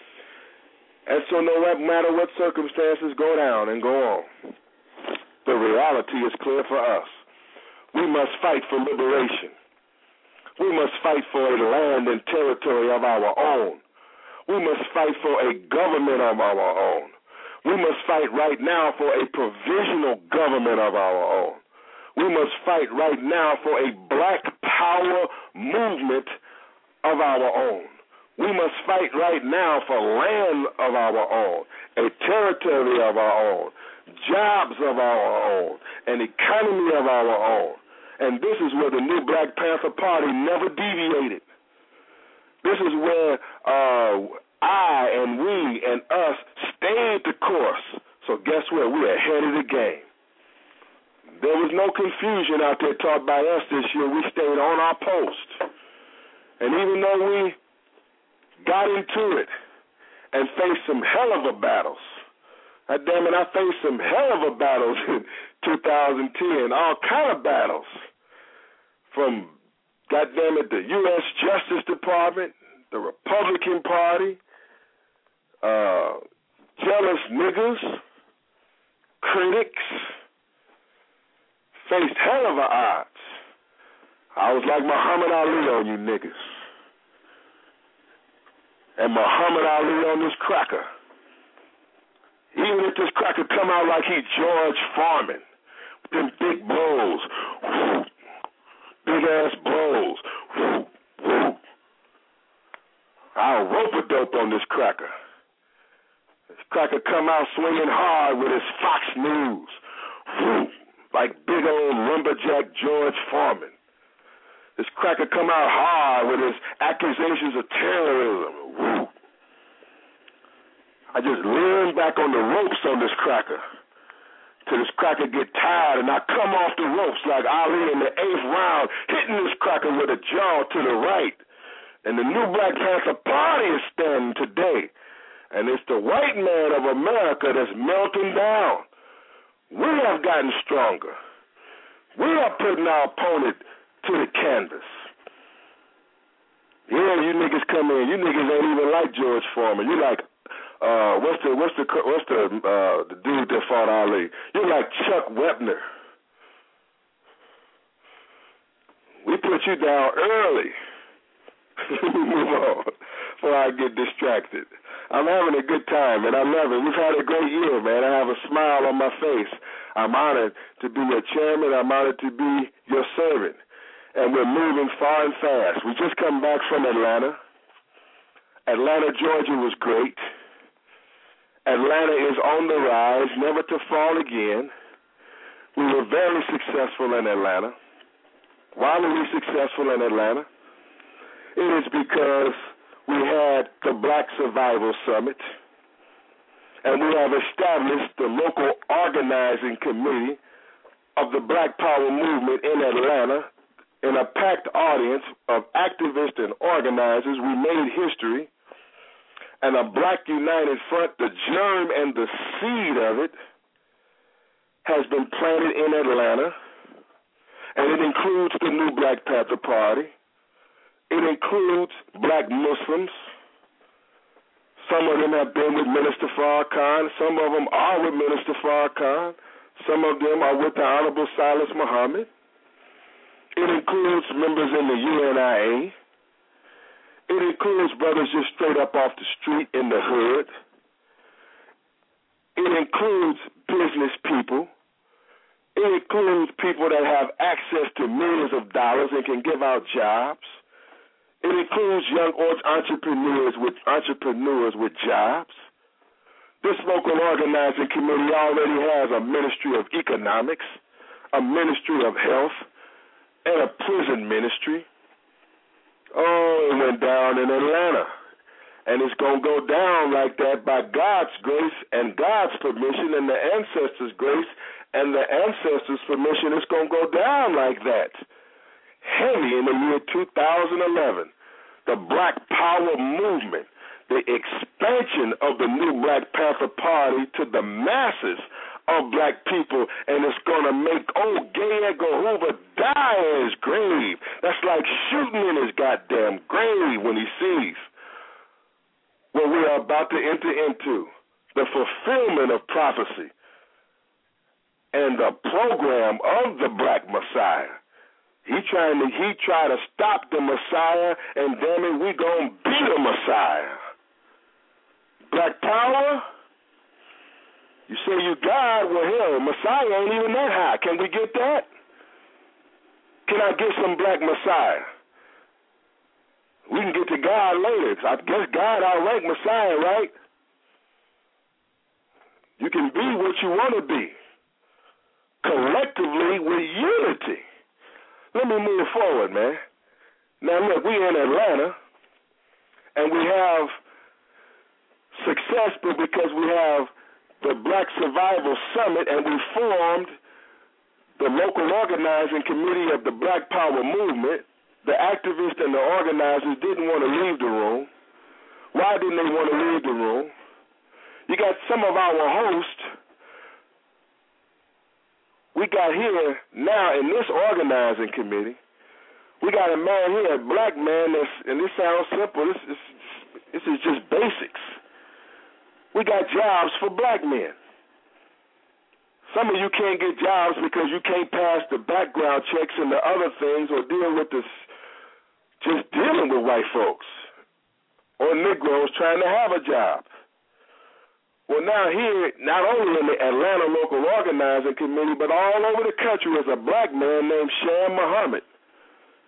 S1: And so no matter what circumstances go down and go on, the reality is clear for us. We must fight for liberation. We must fight for a land and territory of our own. We must fight for a government of our own. We must fight right now for a provisional government of our own. We must fight right now for a black power movement of our own. We must fight right now for land of our own, a territory of our own, jobs of our own, an economy of our own. And this is where the new Black Panther Party never deviated. This is where uh, I and we and us stayed the course. So guess what? We're ahead of the game. There was no confusion out there taught by us this year. We stayed on our post. And even though we got into it and faced some hell of a battles, God damn it, I faced some hell of a battles in two thousand ten, all kind of battles. From, God damn it, the U S Justice Department, the Republican Party, uh, jealous niggas, critics, faced hell of a odds. I was like Muhammad Ali on you niggas. And Muhammad Ali on this cracker. Even if this cracker come out like he George Foreman, with them big blows, big ass bros. Woo, woo. I'll rope a dope on this cracker. This cracker come out swinging hard with his Fox News. Woo, like big old lumberjack George Foreman. This cracker come out hard with his accusations of terrorism. Woo. I just lean back on the ropes on this cracker till this cracker get tired, and I come off the ropes like Ali in the eighth round, hitting this cracker with a jaw to the right. And the new Black Panther Party is standing today. And it's the white man of America that's melting down. We have gotten stronger. We are putting our opponent to the canvas. Yeah, you niggas come in. You niggas ain't even like George Foreman. You like uh, what's the what's the what's the uh, the dude that fought Ali? You're like Chuck Wepner. We put you down early. Move on before I get distracted. I'm having a good time, and I love it. We've had a great year, man. I have a smile on my face. I'm honored to be your chairman. I'm honored to be your servant. And we're moving far and fast. We just come back from Atlanta. Atlanta, Georgia was great. Atlanta is on the rise, never to fall again. We were very successful in Atlanta. Why were we successful in Atlanta? It is because we had the Black Survival Summit, and we have established the local organizing committee of the Black Power movement in Atlanta. In a packed audience of activists and organizers, we made history, and a Black United Front, the germ and the seed of it, has been planted in Atlanta, and it includes the new Black Panther Party. It includes Black Muslims. Some of them have been with Minister Farrakhan. Some of them are with Minister Farrakhan. Some of them are with the Honorable Silas Muhammad. It includes members in the U N I A. It includes brothers just straight up off the street in the hood. It includes business people. It includes people that have access to millions of dollars and can give out jobs. It includes young entrepreneurs with entrepreneurs with jobs. This local organizing committee already has a ministry of economics, a ministry of health, and a prison ministry. Oh, it went down in Atlanta. And it's going to go down like that by God's grace and God's permission and the ancestors' grace and the ancestors' permission. It's going to go down like that. Heavy in the year two thousand eleven. The Black Power movement, the expansion of the new Black Panther Party to the masses of black people, and it's going to make old Gay Edgar Hoover die in his grave. That's like shooting in his goddamn grave when he sees what we are about to enter into, the fulfillment of prophecy and the program of the Black Messiah. He trying to he try to stop the Messiah, and damn it, we gonna be the Messiah. Black power. You say you God, well hell, Messiah ain't even that high. Can we get that? Can I get some Black Messiah? We can get to God later. I guess God outrank Messiah, right? You can be what you want to be, collectively with unity. Let me move forward, man. Now, look, we in Atlanta, and we have success because we have the Black Survival Summit, and we formed the local organizing committee of the Black Power movement. The activists and the organizers didn't want to leave the room. Why didn't they want to leave the room? You got some of our hosts. We got here now in this organizing committee, we got a man here, a black man, that's, and this sounds simple, this is, this is just basics. We got jobs for black men. Some of you can't get jobs because you can't pass the background checks and the other things or deal with this, just dealing with white folks or Negroes trying to have a job. Well, now here, not only in the Atlanta Local Organizing Committee, but all over the country is a black man named Shan Muhammad.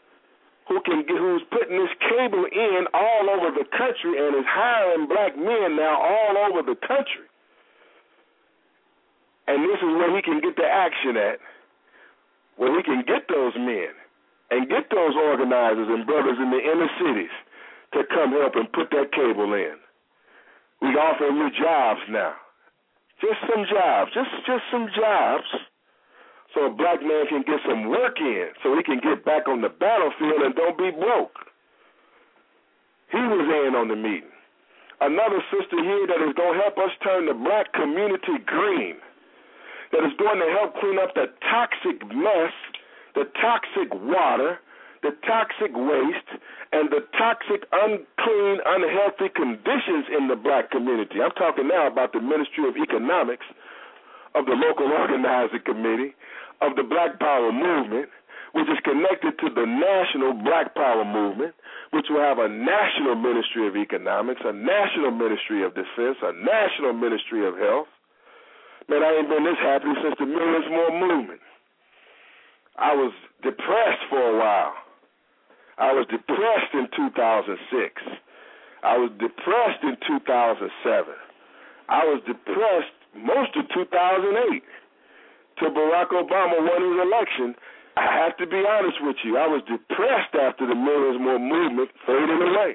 S1: who can get, who's putting this cable in all over the country and is hiring black men now all over the country. And this is where he can get the action at, where he can get those men and get those organizers and brothers in the inner cities to come help and put that cable in. We offer you jobs now. Just some jobs, just, just some jobs. So a black man can get some work in so he can get back on the battlefield and don't be broke. He was in on the meeting. Another sister here that is going to help us turn the black community green, that is going to help clean up the toxic mess, the toxic water, the toxic waste, and the toxic, unclean, unhealthy conditions in the black community. I'm talking now about the Ministry of Economics, of the local organizing committee, of the Black Power movement, which is connected to the national Black Power movement, which will have a national Ministry of Economics, a national Ministry of Defense, a national Ministry of Health. Man, I ain't been this happy since the Millions More movement. I was depressed for a while. I was depressed in two thousand six. I was depressed in two thousand seven. I was depressed most of two thousand eight till Barack Obama won his election. I have to be honest with you. I was depressed after the Millions More movement faded away.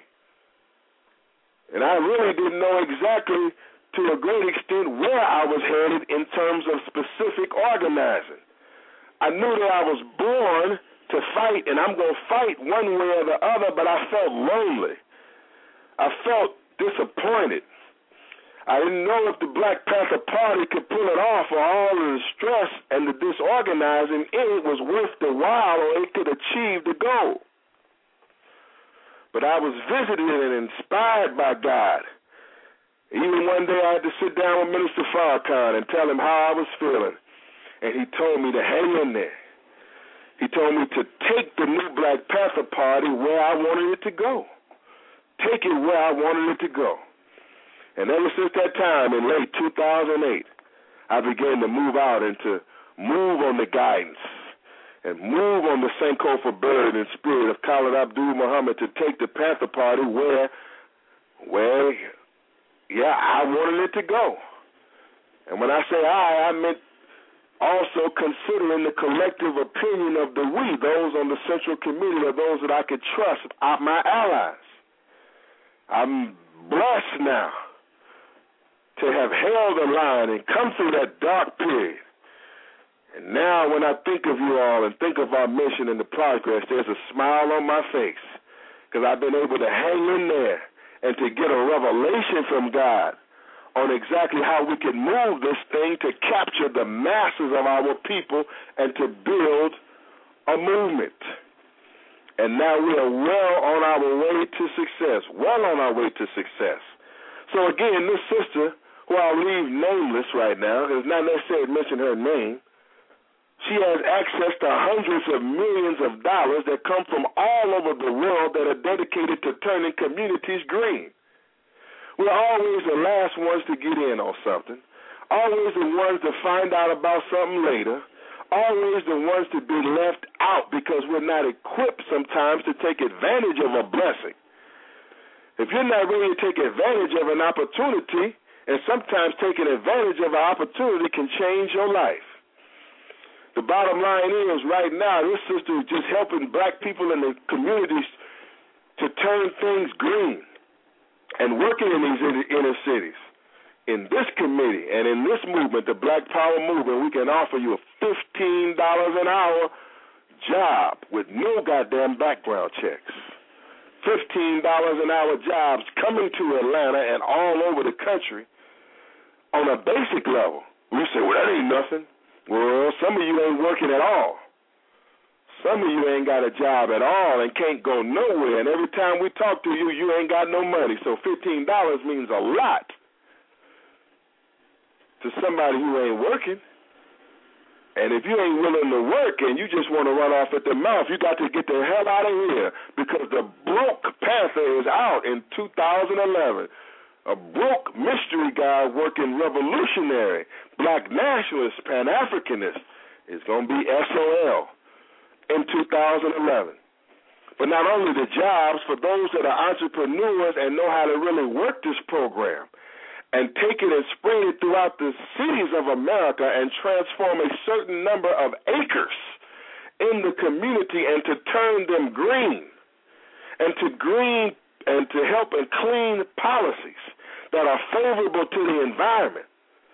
S1: And I really didn't know exactly, to a great extent, where I was headed in terms of specific organizing. I knew that I was born to fight, and I'm going to fight one way or the other, but I felt lonely. I felt disappointed. I didn't know if the Black Panther Party could pull it off, or all of the stress and the disorganizing in it was worth the while, or it could achieve the goal. But I was visited and inspired by God. Even one day I had to sit down with Minister Farrakhan and tell him how I was feeling, and he told me to hang in there. He told me to take the new Black Panther Party where I wanted it to go. Take it where I wanted it to go. And ever since that time, in late two thousand eight, I began to move out and to move on the guidance and move on the Sankofa bird and spirit of Khalid Abdul Muhammad to take the Panther Party where, where, yeah, I wanted it to go. And when I say I, I meant also considering the collective opinion of the we, those on the Central Committee, or those that I could trust, are my allies. I'm blessed now to have held the line and come through that dark period. And now when I think of you all and think of our mission and the progress, there's a smile on my face, because I've been able to hang in there and to get a revelation from God on exactly how we can move this thing to capture the masses of our people and to build a movement. And now we are well on our way to success, well on our way to success. So again, this sister, who I'll leave nameless right now, because it's not necessary to mention her name, she has access to hundreds of millions of dollars that come from all over the world that are dedicated to turning communities green. We're always the last ones to get in on something, always the ones to find out about something later, always the ones to be left out because we're not equipped sometimes to take advantage of a blessing. If you're not ready to take advantage of an opportunity, and sometimes taking advantage of an opportunity can change your life. The bottom line is, right now, this sister is just helping black people in the communities to turn things green and working in these inner cities. In this committee and in this movement, the Black Power movement, we can offer you a fifteen dollars an hour job with no goddamn background checks. fifteen dollars an hour jobs coming to Atlanta and all over the country on a basic level. We say, well, that ain't nothing. Well, some of you ain't working at all. Some of you ain't got a job at all and can't go nowhere. And every time we talk to you, you ain't got no money. So fifteen dollars means a lot to somebody who ain't working. And if you ain't willing to work and you just want to run off at the mouth, you got to get the hell out of here, because the broke Panther is out in two thousand eleven. A broke mystery guy working revolutionary, black nationalist, Pan-Africanist is going to be S O L in two thousand eleven. but not only the jobs for those that are entrepreneurs and know how to really work this program and take it and spread it throughout the cities of America and transform a certain number of acres in the community and to turn them green and to green and to help and clean policies that are favorable to the environment.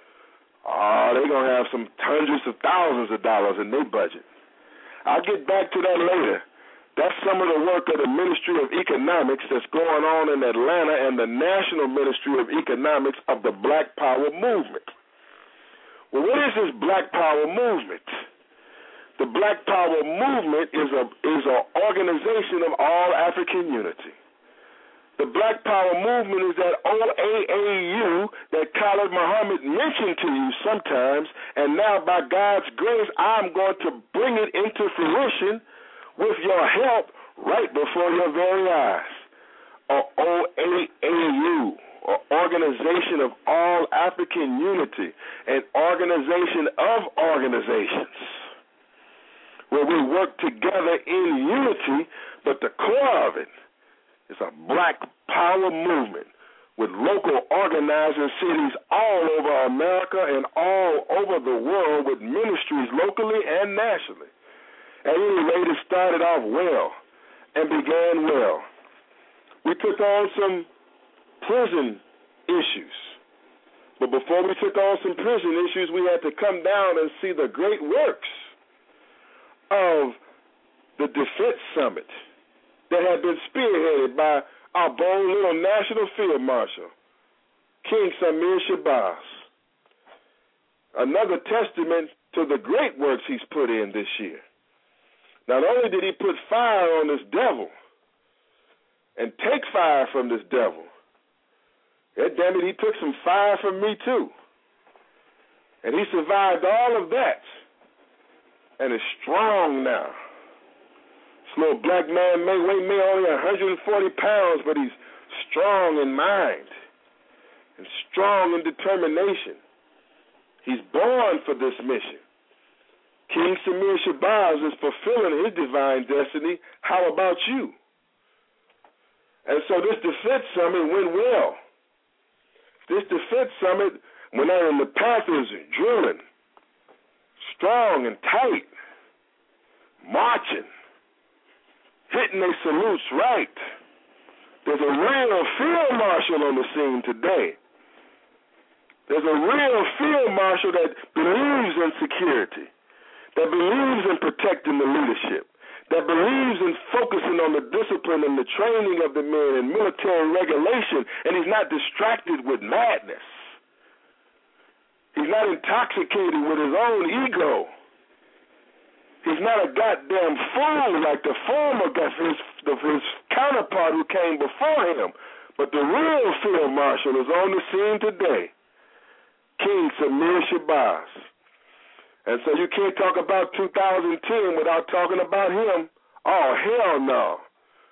S1: Oh, they're going to have some hundreds of thousands of dollars in their budget. I'll get back to that later. That's some of the work of the Ministry of Economics that's going on in Atlanta and the National Ministry of Economics of the Black Power Movement. Well, what is this Black Power Movement? The Black Power Movement is a is an organization of all African unity. The Black Power Movement is that O A A U that Khalid Muhammad mentioned to you sometimes, and now by God's grace, I'm going to bring it into fruition with your help right before your very eyes. Or O A A U, or Organization of All African Unity, an organization of organizations, where we work together in unity, but the core of it is a Black Power movement with local organizing cities all over America and all over the world with ministries locally and nationally. At any rate, it started off well and began well. We took on some prison issues. But before we took on some prison issues, we had to come down and see the great works of the Defense Summit that had been spearheaded by our bold little National Field Marshal, King Samir Shabazz. Another testament to the great works he's put in this year. Not only did he put fire on this devil and take fire from this devil, God damn it, he took some fire from me too. And he survived all of that and is strong now. This little black man may weigh me only one hundred forty pounds, but he's strong in mind and strong in determination. He's born for this mission. King Samir Shabazz is fulfilling his divine destiny. How about you? And so this Defense Summit went well. This Defense Summit went out and the Panthers drilling, strong and tight, marching, hitting their salutes right. There's a real field marshal on the scene today. There's a real field marshal that believes in security, that believes in protecting the leadership, that believes in focusing on the discipline and the training of the men and military regulation, and he's not distracted with madness. He's not intoxicated with his own ego. He's not a goddamn fool like the former his, his counterpart who came before him. But the real field marshal is on the scene today, King Samir Shabazz. And so you can't talk about two thousand ten without talking about him. Oh, hell no.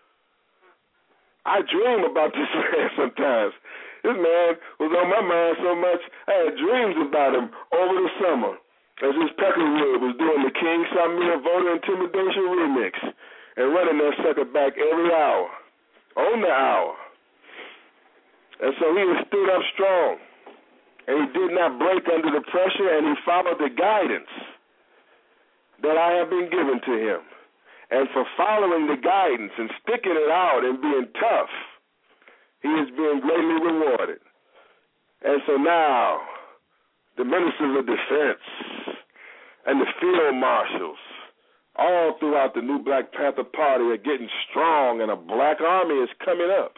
S1: I dream about this man sometimes. This man was on my mind so much, I had dreams about him over the summer as this Peckerwood was doing the King Samir Voter Intimidation Remix and running that sucker back every hour, on the hour. And so he was stood up strong. And he did not break under the pressure, and he followed the guidance that I have been given to him. And for following the guidance and sticking it out and being tough, he is being greatly rewarded. And so now, the ministers of defense and the field marshals all throughout the new Black Panther Party are getting strong, and a black army is coming up.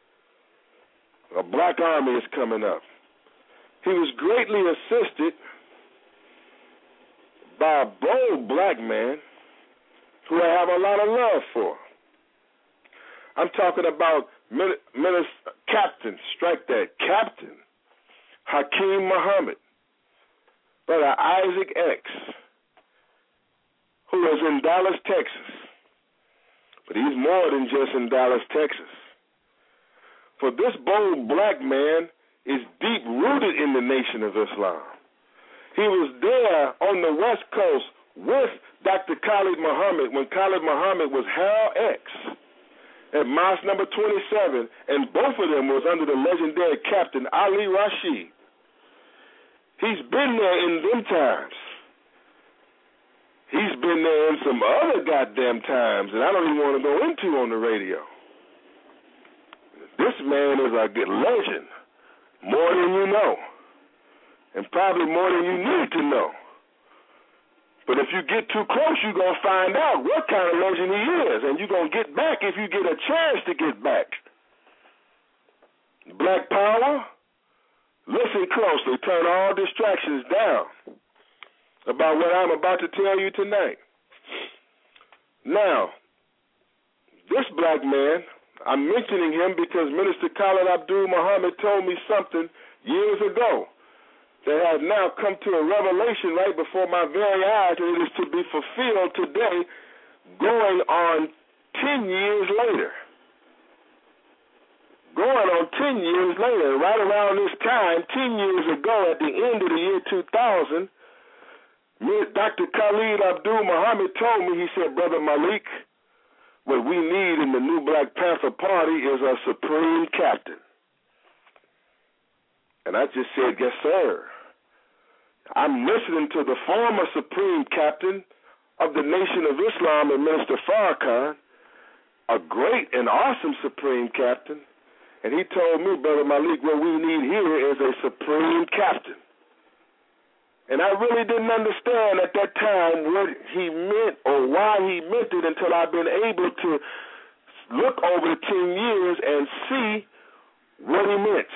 S1: A black army is coming up. He was greatly assisted by a bold black man who I have a lot of love for. I'm talking about Minister, Captain, strike that, Captain Hakeem Muhammad, Brother Isaac X, who is in Dallas, Texas. But he's more than just in Dallas, Texas. For this bold black man is deep-rooted in the Nation of Islam. He was there on the West Coast with Doctor Khalid Muhammad when Khalid Muhammad was Hal X. at Mosque number twenty-seven, and both of them was under the legendary Captain Ali Rashid. He's been there in them times. He's been there in some other goddamn times, and I don't even want to go into on the radio. This man is a good legend, more than you know, and probably more than you need to know. But if you get too close, you're going to find out what kind of legend he is, and you're going to get back if you get a chance to get back. Black Power, listen closely, turn all distractions down about what I'm about to tell you tonight. Now, this black man, I'm mentioning him because Minister Khalid Abdul Muhammad told me something years ago that has now come to a revelation right before my very eyes, and it is to be fulfilled today, going on ten years later. Going on ten years later, right around this time, ten years ago, at the end of the year two thousand, Doctor Khalid Abdul Muhammad told me, he said, Brother Malik, what we need in the new Black Panther Party is a supreme captain. And I just said, yes, sir. I'm listening to the former supreme captain of the Nation of Islam and Minister Farrakhan, a great and awesome supreme captain. And he told me, Brother Malik, what we need here is a supreme captain. And I really didn't understand at that time what he meant or why he meant it until I've been able to look over the ten years and see what he meant.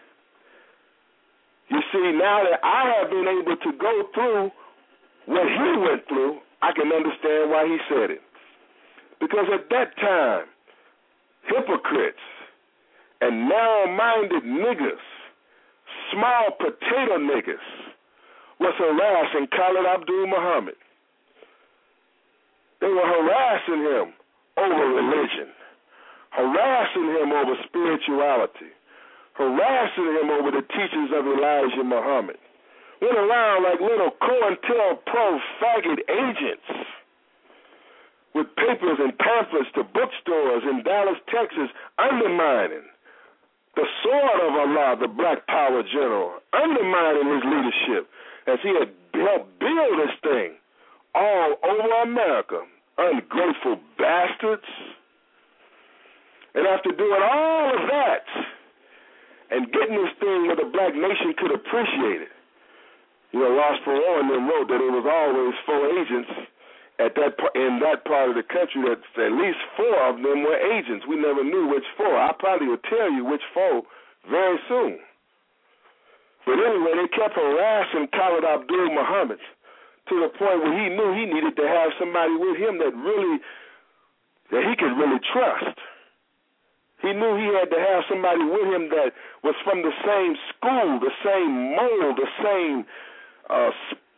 S1: You see, now that I have been able to go through what he went through, I can understand why he said it. Because at that time, hypocrites and narrow-minded niggas, small potato niggas, was harassing Khalid Abdul Muhammad. They were harassing him over religion, harassing him over spirituality, harassing him over the teachings of Elijah Muhammad. Went around like little COINTELPRO faggot agents with papers and pamphlets to bookstores in Dallas, Texas, undermining the sword of Allah, the Black Power General, undermining his leadership as he had helped build this thing all over America. Ungrateful bastards. And after doing all of that and getting this thing where the black nation could appreciate it, you know, Ross Perot and them wrote that it was always four agents at that in that part of the country, that at least four of them were agents. We never knew which four. I probably will tell you which four very soon. But anyway, they kept harassing Khalid Abdul Muhammad to the point where he knew he needed to have somebody with him that really, that he could really trust. He knew he had to have somebody with him that was from the same school, the same mold, the same uh,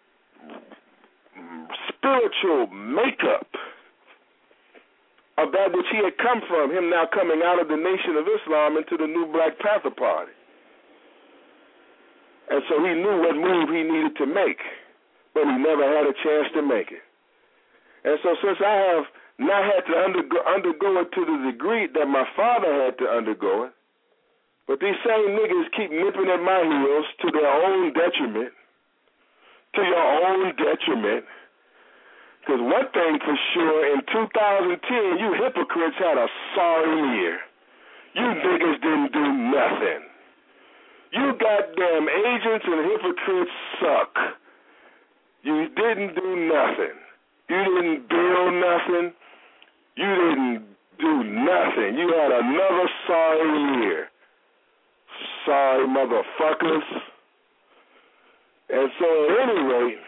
S1: spiritual makeup of that which he had come from, him now coming out of the Nation of Islam into the new Black Panther Party. And so he knew what move he needed to make, but he never had a chance to make it. And so since I have not had to undergo, undergo it to the degree that my father had to undergo it, but these same niggas keep nipping at my heels to their own detriment, to your own detriment. Because one thing for sure, in two thousand ten, you hypocrites had a sorry year. You niggas didn't do nothing. You goddamn agents and hypocrites suck. You didn't do nothing. You didn't build nothing. You didn't do nothing. You had another sorry year. Sorry motherfuckers. And so at any rate,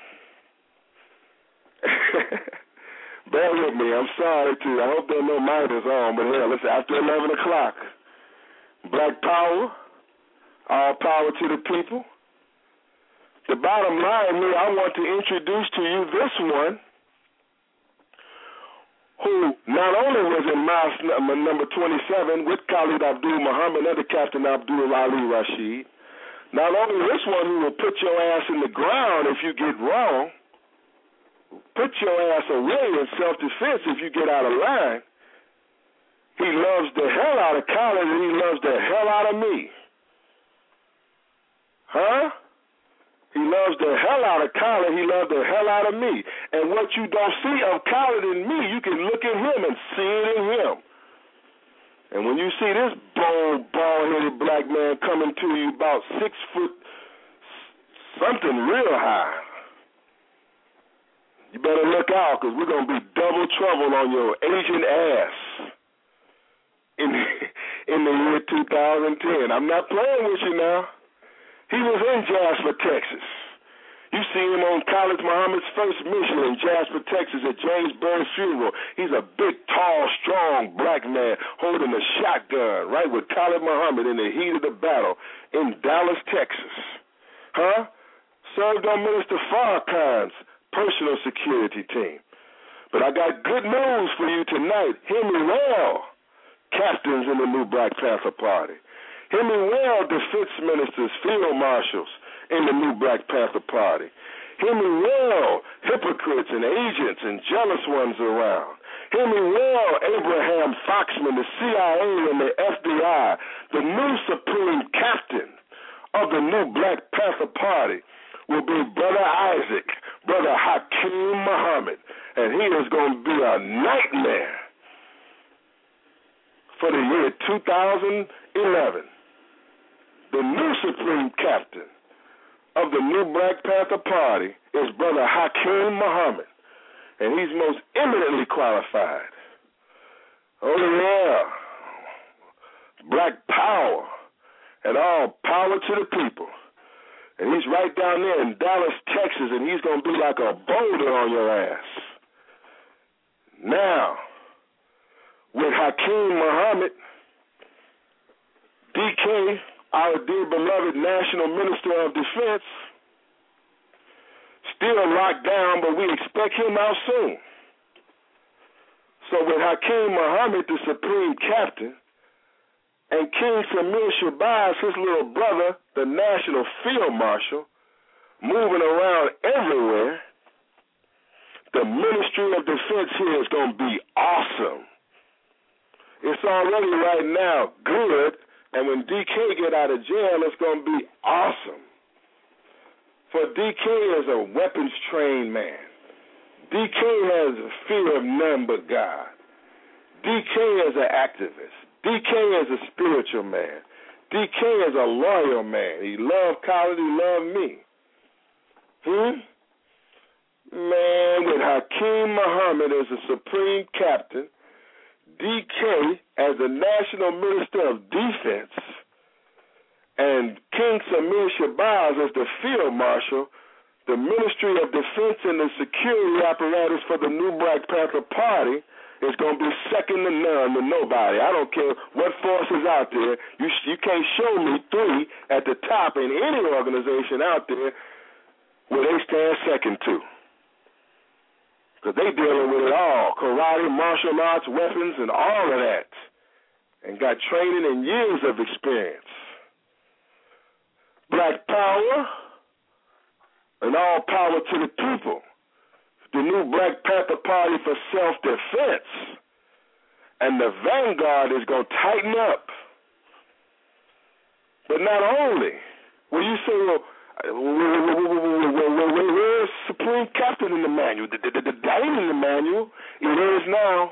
S1: bear with me. I'm sorry too. I hope there are no minors on, but hell, listen, after eleven o'clock, Black Power, all power to the people. The bottom line here, I want to introduce to you this one, who not only was in Mosque number twenty-seven with Khalid Abdul Muhammad and the Captain Abdul Ali Rashid, not only this one who will put your ass in the ground if you get wrong, put your ass away in self-defense if you get out of line. He loves the hell out of Khaled, and he loves the hell out of me. Huh? He loves the hell out of Khaled, he loves the hell out of me. And what you don't see of Khaled in me, you can look at him and see it in him. And when you see this bold, bald-headed black man coming to you about six foot something real high, you better look out, because we're going to be double trouble on your Asian ass in, in the year two thousand ten. I'm not playing with you now. He was in Jasper, Texas. You see him on Khalid Muhammad's first mission in Jasper, Texas at James Burns' funeral. He's a big, tall, strong black man holding a shotgun right with Khalid Muhammad in the heat of the battle in Dallas, Texas. Huh? Served on Minister Farrakhan's personal security team. But I got good news for you tonight. Hear me well, captains in the new Black Panther Party. Hear me well, defense ministers, field marshals in the new Black Panther Party. Hear me well, hypocrites and agents and jealous ones around. Hear me well, Abraham Foxman, the C I A and the F B I, the new supreme captain of the new Black Panther Party will be Brother Isaac, Brother Hakeem Muhammad, and he is going to be a nightmare for the year two thousand eleven. The new supreme captain of the new Black Panther Party is Brother Hakeem Muhammad, and he's most eminently qualified. Oh, yeah. Black power and all power to the people. And he's right down there in Dallas, Texas, and he's going to be like a boulder on your ass. Now, with Hakeem Muhammad, D K, our dear beloved National Minister of Defense, still locked down, but we expect him out soon. So with Hakeem Muhammad, the Supreme Captain, and King Samir Shabazz, his little brother, the National Field Marshal, moving around everywhere, the Ministry of Defense here is going to be awesome. It's already right now good. And when D K get out of jail, it's going to be awesome. For D K is a weapons-trained man. D K has a fear of none but God. D K is an activist. D K is a spiritual man. D K is a loyal man. He loved Khalid, he loved me. Hmm? Man, with Hakeem Muhammad as the supreme captain, D K as the National Minister of Defense, and King Samir Shabazz as the Field Marshal, the Ministry of Defense and the security apparatus for the new Black Panther Party is going to be second to none to nobody. I don't care what force is out there. You, you can't show me three at the top in any organization out there where they stand second to. Because they dealing with it all, karate, martial arts, weapons, and all of that, and got training and years of experience. Black power and all power to the people. The new Black Panther Party for self-defense. And the vanguard is going to tighten up. But not only, when you say, well, where's Supreme Captain in the manual? The, the, the, the ain't in the manual. It is now.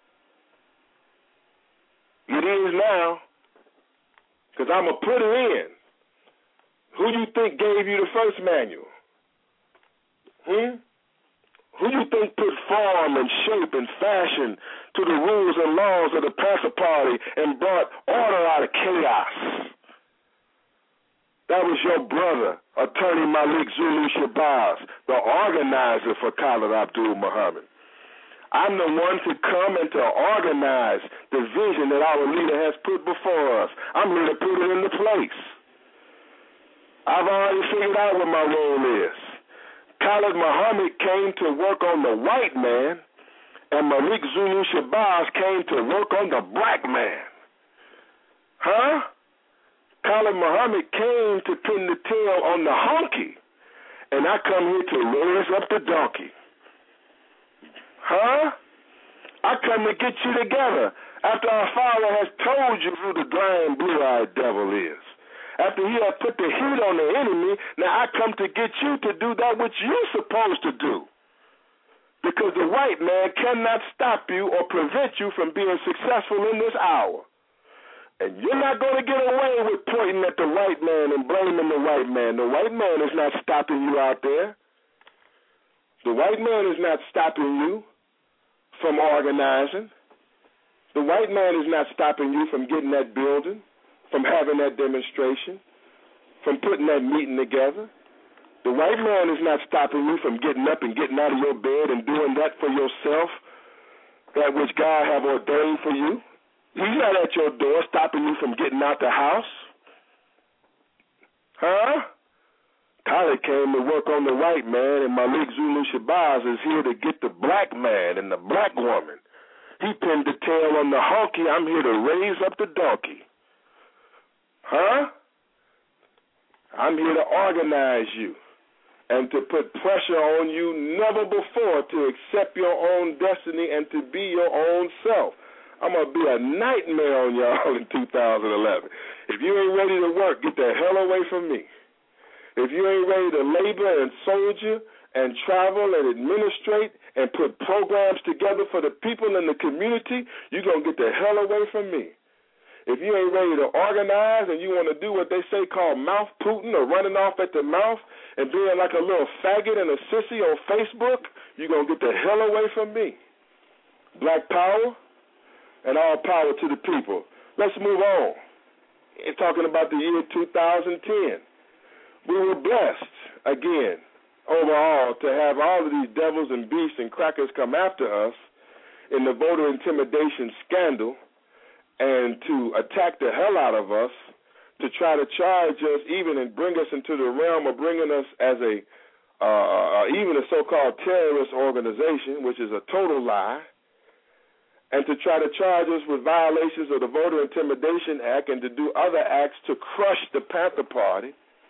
S1: It is now. Because I'm going to put it in. Who you think gave you the first manual? Hmm? Who you think put form and shape and fashion to the rules and laws of the Panther Party and brought order out of chaos? That was your brother, Attorney Malik Zulu Shabazz, the organizer for Khalid Abdul Muhammad. I'm the one to come and to organize the vision that our leader has put before us. I'm here to put it into place. I've already figured out what my role is. Khalid Muhammad came to work on the white man, and Malik Zulu Shabazz came to work on the black man. Huh? Khalid Muhammad came to pin the tail on the honky, and I come here to raise up the donkey. Huh? I I come to get you together. After our Father has told you who the blind, blue-eyed devil is. After he has put the heat on the enemy, now I come to get you to do that which you're supposed to do. Because the white man cannot stop you or prevent you from being successful in this hour. And you're not going to get away with pointing at the white man and blaming the white man. The white man is not stopping you out there. The white man is not stopping you from organizing. The white man is not stopping you from getting that building, from having that demonstration, from putting that meeting together. The white man is not stopping you from getting up and getting out of your bed and doing that for yourself, that which God have ordained for you. He's not at your door stopping you from getting out the house. Huh? Khaled came to work on the white man, and Malik Zulu Shabazz is here to get the black man and the black woman. He pinned the tail on the honky. I'm here to raise up the donkey. Huh? I'm here to organize you and to put pressure on you never before to accept your own destiny and to be your own self. I'm going to be a nightmare on y'all in two thousand eleven. If you ain't ready to work, get the hell away from me. If you ain't ready to labor and soldier and travel and administrate and put programs together for the people in the community, you're going to get the hell away from me. If you ain't ready to organize and you want to do what they say called mouth Putin or running off at the mouth and being like a little faggot and a sissy on Facebook, you're going to get the hell away from me. Black power and all power to the people. Let's move on. It's talking about the year two thousand ten. We were blessed, again, overall, to have all of these devils and beasts and crackers come after us in the voter intimidation scandal and to attack the hell out of us, to try to charge us even and bring us into the realm of bringing us as a, uh, even a so-called terrorist organization, which is a total lie, and to try to charge us with violations of the Voter Intimidation Act and to do other acts to crush the Panther Party,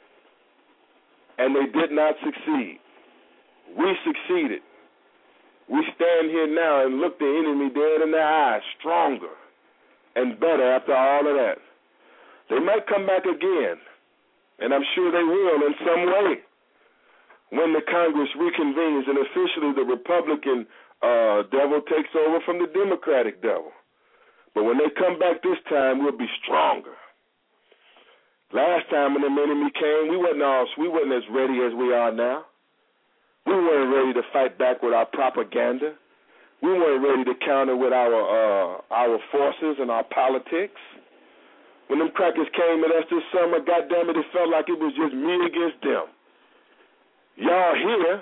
S1: and they did not succeed. We succeeded. We stand here now and look the enemy dead in the eye, stronger and better after all of that. They might come back again, and I'm sure they will in some way when the Congress reconvenes and officially the Republican uh, devil takes over from the Democratic devil. But when they come back this time, we'll be stronger. Last time when the enemy came, we wasn't all, we wasn't as ready as we are now. We weren't ready to fight back with our propaganda. We weren't ready to counter with our uh, our forces and our politics. When them crackers came at us this summer, goddammit, it felt like it was just me against them. Y'all here,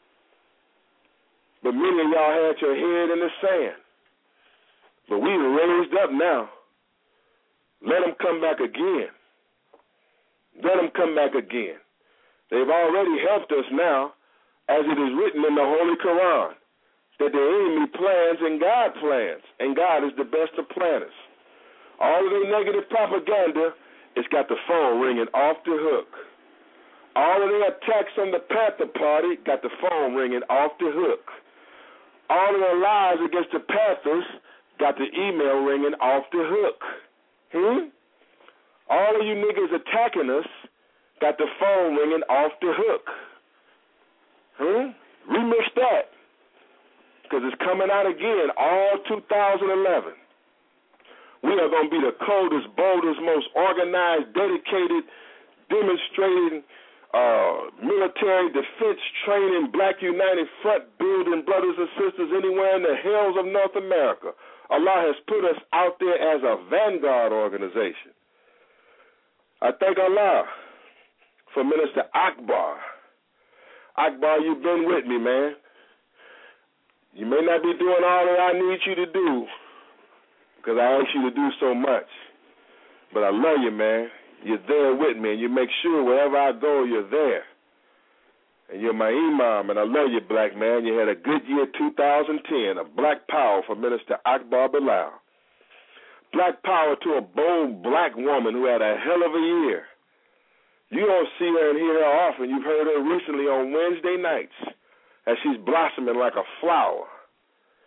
S1: but many of y'all had your head in the sand. But we raised up now. Let them come back again. Let them come back again. They've already helped us now, as it is written in the Holy Quran, that the enemy plans and God plans, and God is the best of planners. All of their negative propaganda, it's got the phone ringing off the hook. All of their attacks on the Panther Party got the phone ringing off the hook. All of their lies against the Panthers got the email ringing off the hook. Hmm? All of you niggas attacking us got the phone ringing off the hook. Hmm? Remix that. Because it's coming out again all two thousand eleven. We are going to be the coldest, boldest, most organized, dedicated, demonstrating, uh, military defense training, Black United Front building brothers and sisters anywhere in the hills of North America. Allah has put us out there as a vanguard organization. I thank Allah for Minister Akbar. Akbar, you've been with me, man. You may not be doing all that I need you to do because I ask you to do so much. But I love you, man. You're there with me, and you make sure wherever I go, you're there. And you're my imam, and I love you, black man. You had a good year two thousand ten, a black power for Minister Akbar Bilal. Black power to a bold black woman who had a hell of a year. You don't see her and hear her often. You've heard her recently on Wednesday nights as she's blossoming like a flower.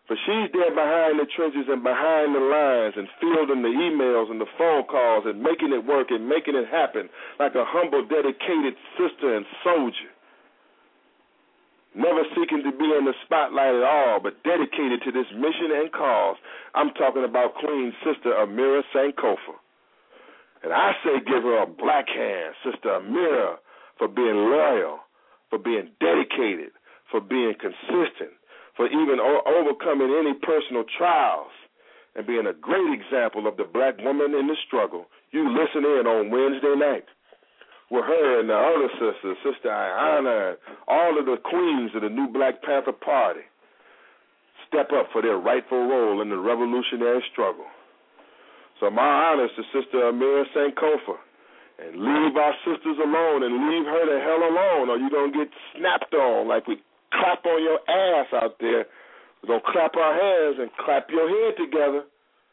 S1: For she's there behind the trenches and behind the lines and fielding the emails and the phone calls and making it work and making it happen like a humble, dedicated sister and soldier. Never seeking to be in the spotlight at all, but dedicated to this mission and cause. I'm talking about Queen Sister Amira Sankofa. And I say give her a black hand, Sister Amira, for being loyal, for being dedicated, for being consistent, for even o- overcoming any personal trials and being a great example of the black woman in the struggle. You listen in on Wednesday night with her and the other sisters, Sister Ayanna, and all of the queens of the new Black Panther Party step up for their rightful role in the revolutionary struggle. So my honors to Sister Amira Sankofa, and leave our sisters alone and leave her the hell alone, or you're going to get snapped on like we clap on your ass out there. We're going to clap our hands and clap your head together.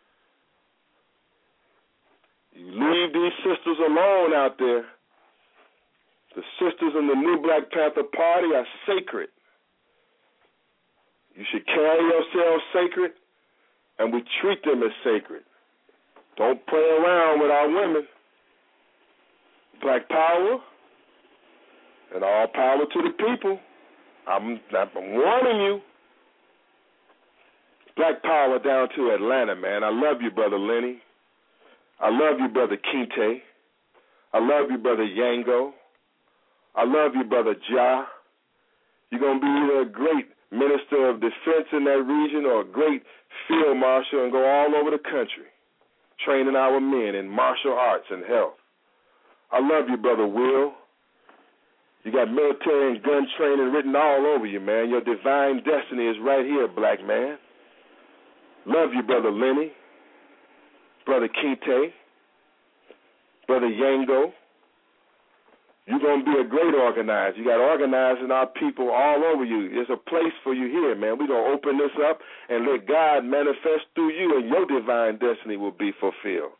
S1: You leave these sisters alone out there. The sisters in the new Black Panther Party are sacred. You should carry yourselves sacred, and we treat them as sacred. Don't play around with our women. Black power and all power to the people. I'm, I'm warning you. Black power down to Atlanta, man. I love you, Brother Lenny. I love you, Brother Kinte. I love you, Brother Yango. I love you, Brother Ja. You're going to be either a great minister of defense in that region or a great field marshal and go all over the country training our men in martial arts and health. I love you, Brother Will. You got military and gun training written all over you, man. Your divine destiny is right here, black man. Love you, Brother Lenny, Brother Kinte, Brother Yango. You're going to be a great organizer. You got organizing our people all over you. There's a place for you here, man. We're going to open this up and let God manifest through you, and your divine destiny will be fulfilled.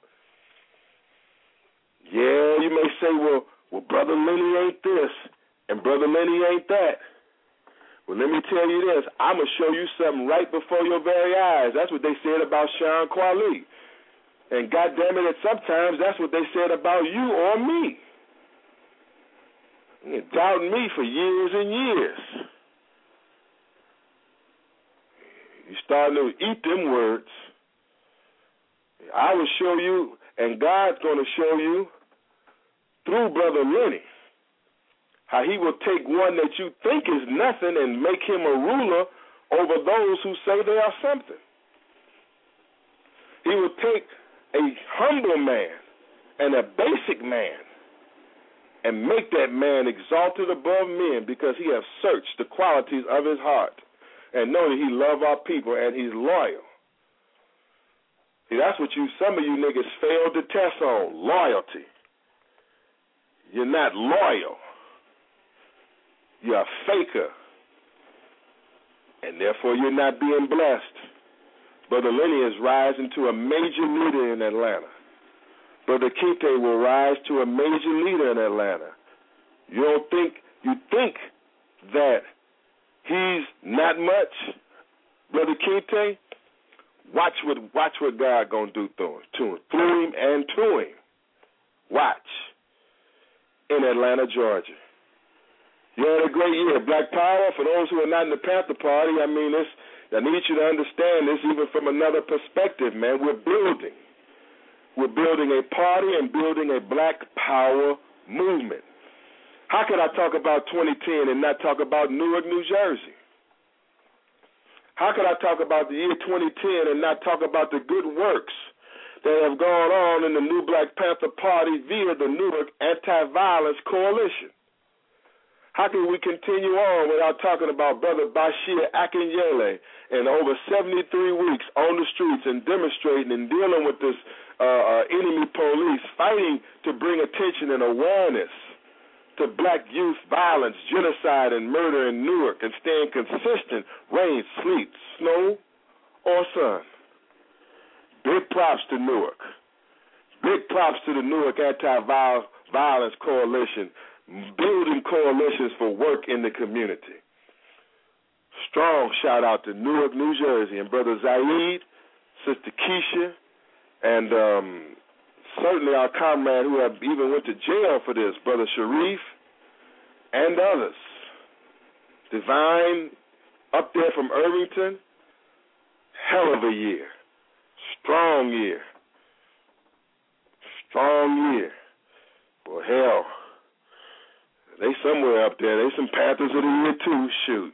S1: Yeah, you may say, well, well, Brother Lenny ain't this, and Brother Lenny ain't that. Well, let me tell you this. I'm going to show you something right before your very eyes. That's what they said about Sean Kwali. And goddamn it, sometimes that's what they said about you or me. You're doubting me for years and years. You're starting to eat them words. I will show you, and God's going to show you through Brother Lenny how he will take one that you think is nothing and make him a ruler over those who say they are something. He will take a humble man and a basic man and make that man exalted above men because he has searched the qualities of his heart and know that he loves our people and he's loyal. See, that's what you, some of you niggas failed to test on, loyalty. You're not loyal. You're a faker. And therefore you're not being blessed. Brother Lenny is rising to a major leader in Atlanta. Brother Kinte will rise to a major leader in Atlanta. You don't think, you think that he's not much, Brother Kinte? Watch what watch what God gonna do through him, to him, through him and to him. Watch. In Atlanta, Georgia. You had a great year. Black Power, for those who are not in the Panther Party, I mean, this, I need you to understand this even from another perspective, man. We're building. We're building a party and building a Black Power movement. How could I talk about twenty ten and not talk about Newark, New Jersey? How could I talk about the year twenty ten and not talk about the good works that have gone on in the new Black Panther Party via the Newark Anti-Violence Coalition? How can we continue on without talking about Brother Bashir Akinyele and over seventy-three weeks on the streets and demonstrating and dealing with this uh, uh, enemy police, fighting to bring attention and awareness to black youth violence, genocide, and murder in Newark, and staying consistent, rain, sleet, snow, or sun. Big props to Newark. Big props to the Newark Anti-Violence Coalition, building coalitions for work in the community. strong shout out to Newark, New Jersey, and Brother Zaid, Sister Keisha, and um, certainly our comrade who have even went to jail for this, Brother Sharif, and others. Divine, up there from Irvington, hell of a year. Strong year. Strong year. Well, hell, they somewhere up there. They some Panthers of the year, too, shoot.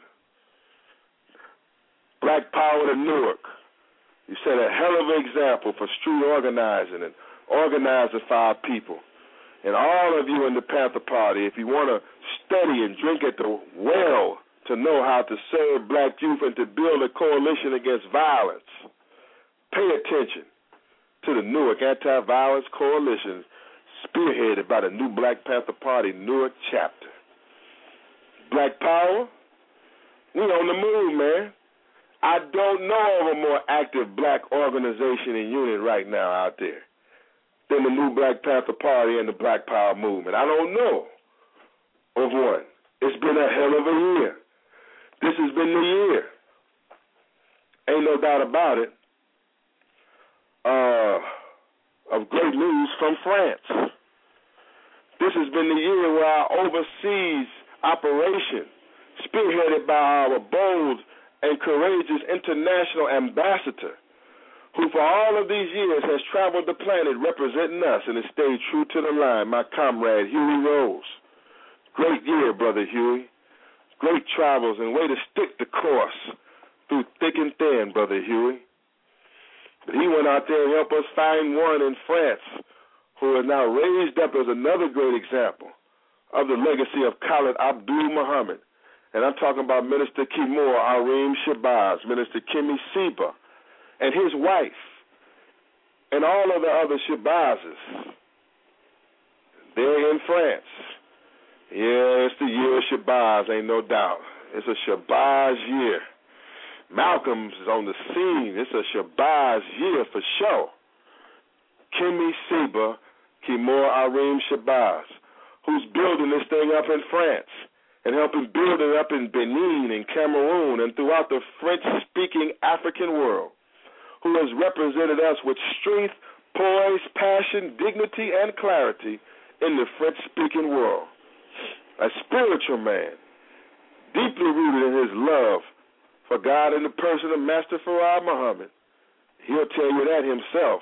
S1: Black Power to Newark. You set a hell of an example for street organizing and organizing for our people. And all of you in the Panther Party, if you want to study and drink at the well to know how to serve black youth and to build a coalition against violence, pay attention to the Newark Anti-Violence Coalition, spearheaded by the new Black Panther Party Newark chapter. Black Power, we on the move, man. I don't know of a more active black organization and unit right now out there than the new Black Panther Party and the Black Power movement. I don't know of one. It's been a hell of a year. This has been the year. Ain't no doubt about it. Uh, of great news from France. This has been the year where our overseas operation, spearheaded by our bold and courageous international ambassador, who for all of these years has traveled the planet representing us and has stayed true to the line, my comrade Huey Rose. Great year, Brother Huey. Great travels and way to stick the course through thick and thin, Brother Huey. But he went out there and helped us find one in France who is now raised up as another great example of the legacy of Khalid Abdul Muhammad. And I'm talking about Minister Kimor Arim Shabazz, Minister Kimmy Seba, and his wife, and all of the other Shabazzes. They're in France. Yeah, it's the year of Shabazz, ain't no doubt. It's a Shabazz year. Malcolm's on the scene. It's a Shabazz year for sure. Kimmy Seba, Kimor Arim Shabazz, who's building this thing up in France and helping build it up in Benin and Cameroon and throughout the French-speaking African world, who has represented us with strength, poise, passion, dignity, and clarity in the French-speaking world. A spiritual man, deeply rooted in his love for God and the person of Master Farah Muhammad. He'll tell you that himself.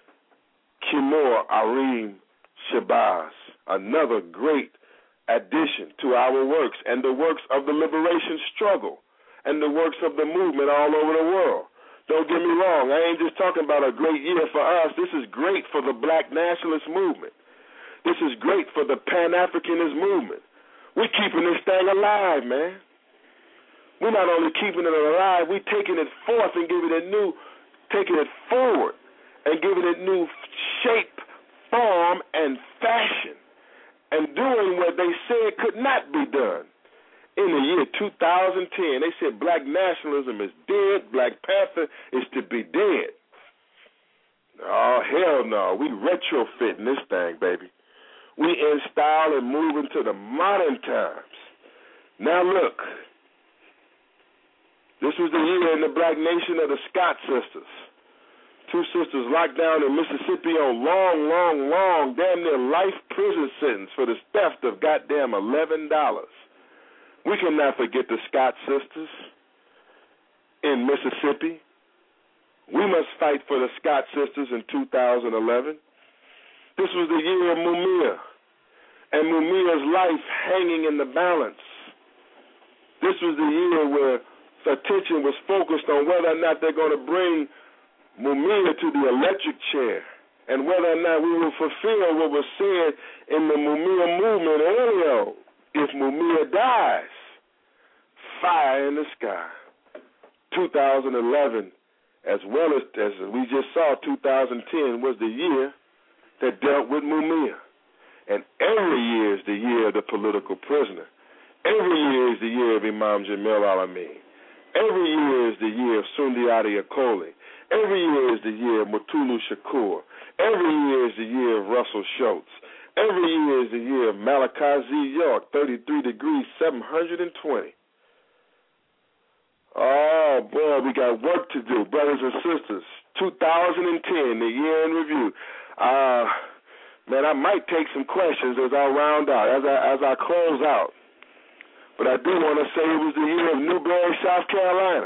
S1: Kimor Arim Shabazz, another great addition to our works and the works of the liberation struggle and the works of the movement all over the world. Don't get me wrong, I ain't just talking about a great year for us. This is great for the black nationalist movement. This is great for the Pan-Africanist movement. We're keeping this thing alive, man. We're not only keeping it alive, we're taking it forth and giving it new, taking it forward and giving it new shape, form, and fashion, and doing what they said could not be done. In the year two thousand ten, they said black nationalism is dead, Black Panther is to be dead. Oh, hell no. We retrofitting this thing, baby. We in style and moving to the modern times. Now look, this was the year in the black nation of the Scott sisters. Two sisters locked down in Mississippi on long, long, long, damn near life prison sentence for the theft of goddamn eleven dollars. We cannot forget the Scott sisters in Mississippi. We must fight for the Scott sisters in two thousand eleven. This was the year of Mumia, and Mumia's life hanging in the balance. This was the year where attention was focused on whether or not they're going to bring Mumia to the electric chair and whether or not we will fulfill what was said in the Mumia movement earlier. If Mumia dies, fire in the sky. two thousand eleven, as well as, as we just saw, two thousand ten was the year that dealt with Mumia. And every year is the year of the political prisoner. Every year is the year of Imam Jamil Al-Amin. Every year is the year of Sundiata Akoli. Every year is the year of Mutulu Shakur. Every year is the year of Russell Schultz. Every year is the year of Malachi Z. York, thirty-three degrees, seven hundred twenty. Lord, we got work to do, brothers and sisters. two thousand ten, the year in review. Uh, man, I might take some questions as I round out, as I as I close out. But I do want to say it was the year of Newberry, South Carolina.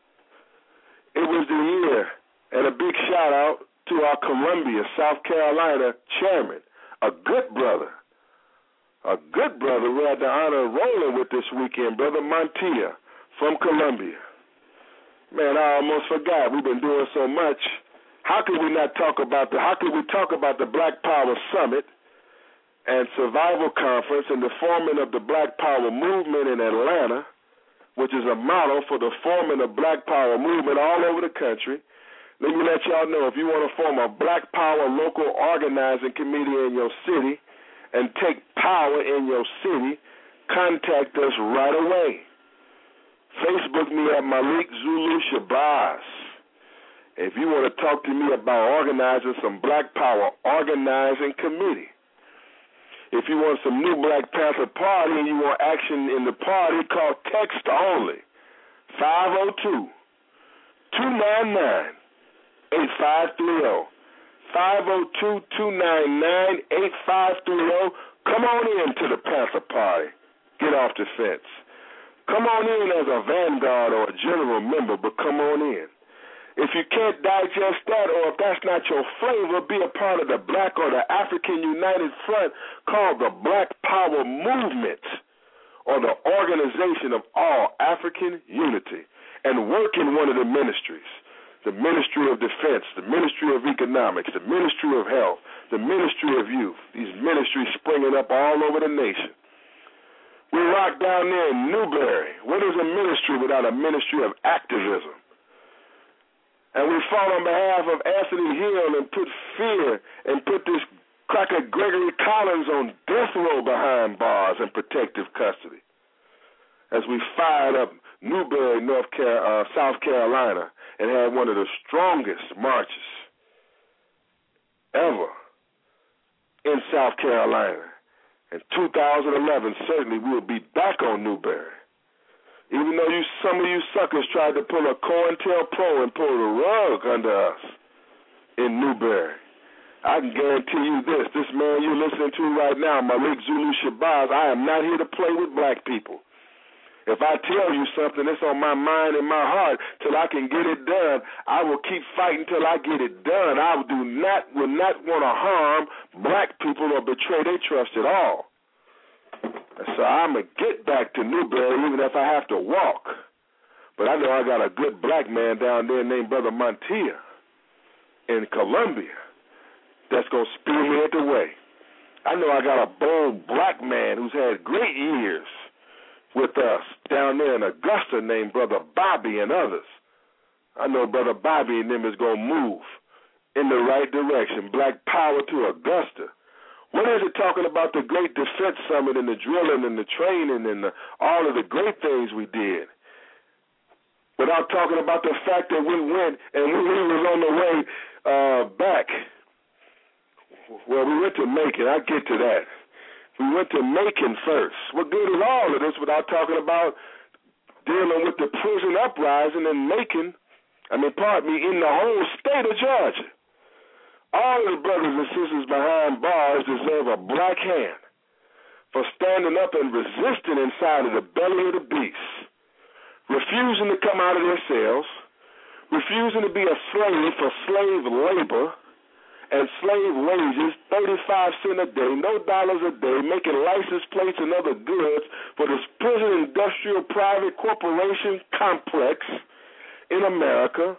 S1: It was the year, and a big shout out to our Columbia, South Carolina chairman, a good brother, a good brother we had the honor of rolling with this weekend, Brother Montia from Columbia. Man, I almost forgot. We've been doing so much. How could we not talk about the, how could we talk about the Black Power Summit and Survival Conference and the forming of the Black Power Movement in Atlanta, which is a model for the forming of Black Power Movement all over the country. Let me let y'all know, if you want to form a Black Power local organizing committee in your city and take power in your city, contact us right away. Facebook me at Malik Zulu Shabazz. If you want to talk to me about organizing some Black Power organizing committee. If you want some new Black Panther Party and you want action in the party, call text only five oh two, two nine nine, eight five three oh. five oh two, two nine nine, eight five three oh. Come on in to the Panther Party. Get off the fence. Come on in as a vanguard or a general member, but come on in. If you can't digest that, or if that's not your flavor, be a part of the Black or the African United Front called the Black Power Movement, or the Organization of All African Unity, and work in one of the ministries. The Ministry of Defense, the Ministry of Economics, the Ministry of Health, the Ministry of Youth. These ministries springing up all over the nation. We rock down there in Newberry. What is a ministry without a ministry of activism? And we fought on behalf of Anthony Hill and put fear and put this cracker Gregory Collins on death row behind bars and protective custody. As we fired up Newberry, North Car- uh, South Carolina, and had one of the strongest marches ever in South Carolina. In two thousand eleven, certainly we will be back on Newberry. Even though you, some of you suckers tried to pull a COINTELPRO and pull the rug under us in Newberry, I can guarantee you this. This man you're listening to right now, Malik Zulu Shabazz, I am not here to play with black people. If I tell you something that's on my mind and my heart till I can get it done, I will keep fighting till I get it done. I do not, will not want to harm black people or betray their trust at all. And so I'm going to get back to Newberry even if I have to walk. But I know I got a good black man down there named Brother Montia in Columbia that's going to spearhead the way. I know I got a bold black man who's had great years with us down there in Augusta named Brother Bobby and others. I know Brother Bobby and them is going to move in the right direction. Black power to Augusta. What is it talking about the Great Defense Summit and the drilling and the training and the, all of the great things we did? Without talking about the fact that we went and we, we was on the way uh, back. Well, we went to Macon. I'll get to that. We went to Macon first. What good is all of this without talking about dealing with the prison uprising in Macon, I mean, pardon me, in the whole state of Georgia? All of the brothers and sisters behind bars deserve a black hand for standing up and resisting inside of the belly of the beast, refusing to come out of their cells, refusing to be a slave for slave labor and slave wages, thirty-five cents a day, no dollars a day, making license plates and other goods for this prison industrial private corporation complex in America,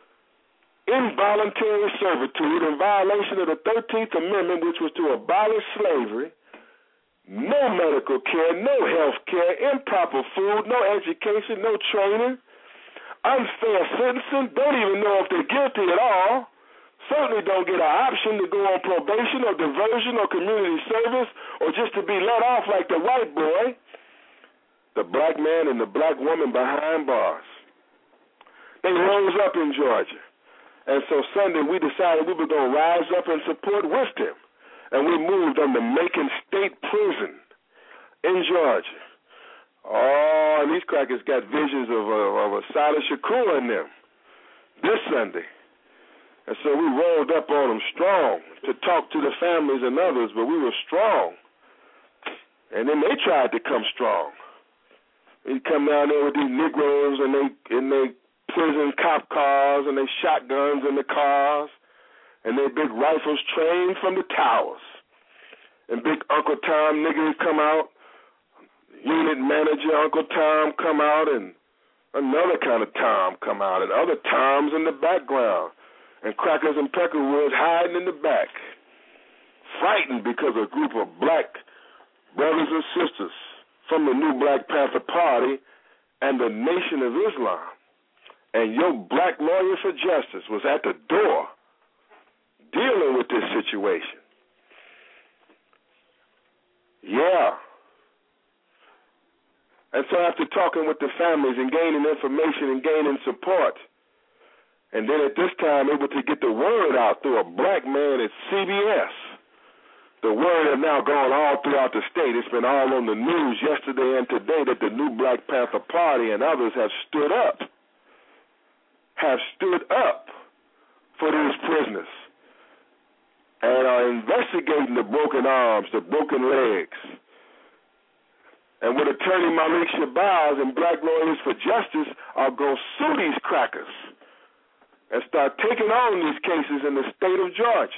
S1: involuntary servitude in violation of the thirteenth Amendment, which was to abolish slavery, no medical care, no health care, improper food, no education, no training, unfair sentencing, don't even know if they're guilty at all, certainly don't get an option to go on probation or diversion or community service or just to be let off like the white boy, the black man and the black woman behind bars. They rose up in Georgia. And so Sunday we decided we were going to rise up and support with them. And we moved on to Macon State Prison in Georgia. Oh, and these crackers got visions of a, of a Silas Shakur in them this Sunday. And so we rolled up on them strong to talk to the families and others, but we were strong. And then they tried to come strong. They come down there with these Negroes and they in they prison cop cars and they shotguns in the cars and they big rifles trained from the towers. And big Uncle Tom niggas come out, unit manager Uncle Tom come out, and another kind of Tom come out, and other Toms in the background. And Crackers and Peckerwoods hiding in the back, frightened because a group of black brothers and sisters from the new Black Panther Party and the Nation of Islam and your black lawyer for justice was at the door dealing with this situation. Yeah. And so after talking with the families and gaining information and gaining support, and then at this time, able to get the word out through a black man at C B S. The word has now gone all throughout the state. It's been all on the news yesterday and today that the new Black Panther Party and others have stood up, have stood up for these prisoners and are investigating the broken arms, the broken legs. And with Attorney Malik Shabazz and Black Lawyers for Justice are going to sue these crackers and start taking on these cases in the state of Georgia.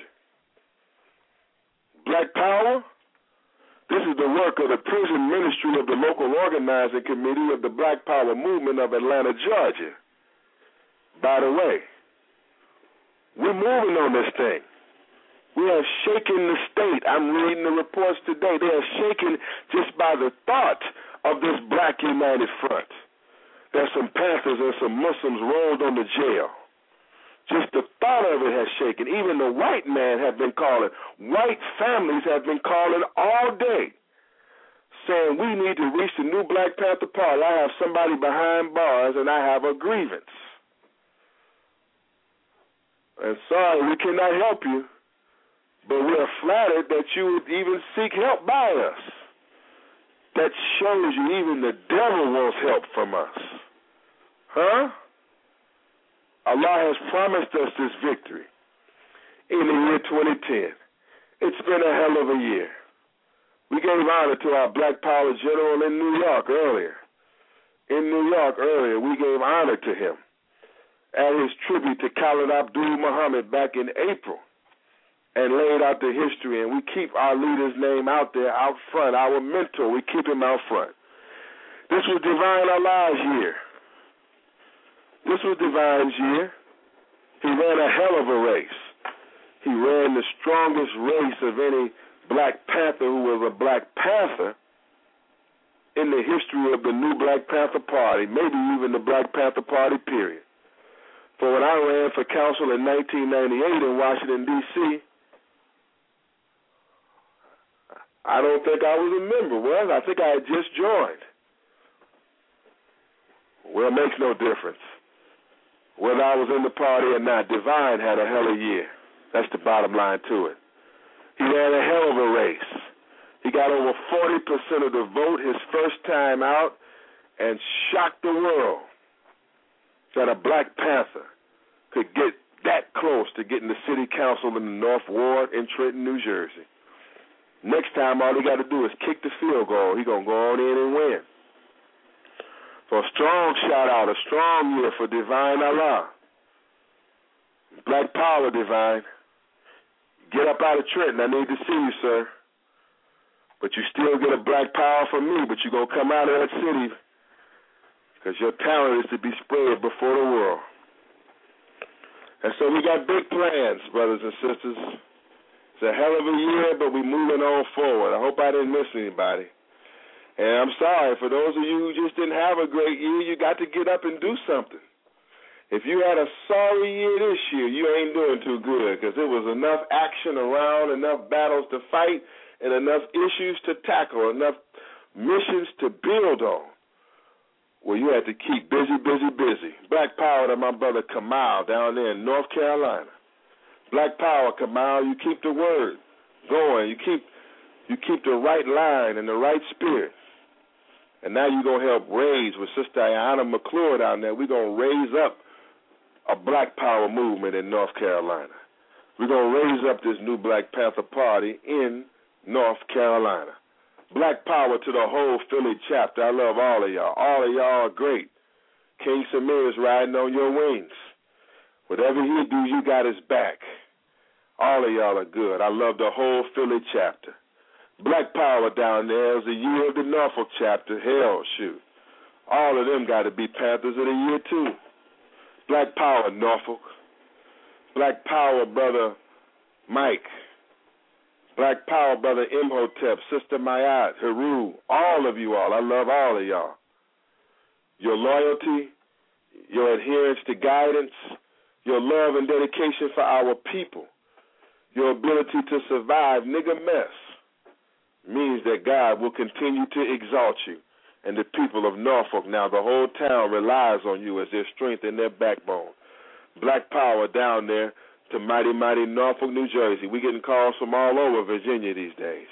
S1: Black Power, this is the work of the prison ministry of the local organizing committee of the Black Power movement of Atlanta, Georgia. By the way, we're moving on this thing. We have shaken the state. I'm reading the reports today. They are shaken just by the thought of this Black United Front. There's some Panthers and some Muslims rolled on the jail. Just the thought of it has shaken. Even the white man have been calling. White families have been calling all day, saying we need to reach the new Black Panther Party. I have somebody behind bars and I have a grievance. And sorry, we cannot help you, but we are flattered that you would even seek help by us. That shows you even the devil wants help from us. Huh? Allah has promised us this victory in the year twenty ten. It's been a hell of a year. We gave honor to our Black Power general in New York earlier. In New York earlier, we gave honor to him at his tribute to Khalid Abdul Muhammad back in April and laid out the history, and we keep our leader's name out there, out front, our mentor, we keep him out front. This was Divine Allah's year. This was Divine's year. He ran a hell of a race. He ran the strongest race of any Black Panther who was a Black Panther in the history of the new Black Panther Party, maybe even the Black Panther Party, period. For when I ran for council in nineteen ninety-eight in Washington, D C, I don't think I was a member. Well, I think I had just joined. Well, it makes no difference. Whether I was in the party or not, Divine had a hell of a year. That's the bottom line to it. He ran a hell of a race. He got over forty percent of the vote his first time out and shocked the world that a Black Panther could get that close to getting the city council in the North Ward in Trenton, New Jersey. Next time, all he got to do is kick the field goal. He's going to go on in and win. So a strong shout-out, a strong year for Divine Allah. Black Power, Divine. Get up out of Trenton. I need to see you, sir. But you still get a Black Power from me, but you're going to come out of that city because your talent is to be spread before the world. And so we got big plans, brothers and sisters. It's a hell of a year, but we're moving on forward. I hope I didn't miss anybody. And I'm sorry, for those of you who just didn't have a great year, you got to get up and do something. If you had a sorry year this year, you ain't doing too good because there was enough action around, enough battles to fight, and enough issues to tackle, enough missions to build on. Well, you had to keep busy, busy, busy. Black Power to my brother Kamal down there in North Carolina. Black Power, Kamal, you keep the word going. You keep, you keep the right line and the right spirit. And now you're going to help raise, with Sister Ayanna McClure down there, we're going to raise up a black power movement in North Carolina. We're going to raise up this new Black Panther Party in North Carolina. Black power to the whole Philly chapter. I love all of y'all. All of y'all are great. King Samir is riding on your wings. Whatever he do, you got his back. All of y'all are good. I love the whole Philly chapter. Black power down there is the year of the Norfolk chapter. Hell, shoot. All of them got to be Panthers of the year, too. Black power, Norfolk. Black power, Brother Mike. Black power, Brother Imhotep, Sister Mayat, Heru, all of you all. I love all of y'all. Your loyalty, your adherence to guidance, your love and dedication for our people, your ability to survive nigga mess means that God will continue to exalt you. And the people of Norfolk now, the whole town relies on you as their strength and their backbone. Black power down there to mighty, mighty Norfolk, New Jersey. We getting calls from all over Virginia these days.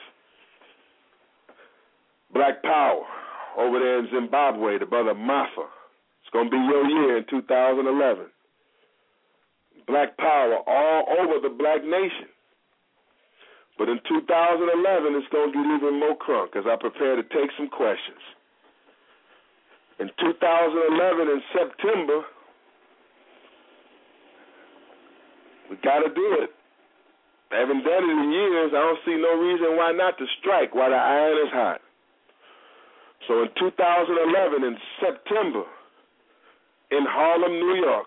S1: Black power over there in Zimbabwe, the brother Mafa. It's going to be your year in two thousand eleven. Black power all over the black nation. But in two thousand eleven, it's going to get even more crunk as I prepare to take some questions. In two thousand eleven, in September, we got to do it. I haven't done it in years. I don't see no reason why not to strike while the iron is hot. So in two thousand eleven, in September, in Harlem, New York,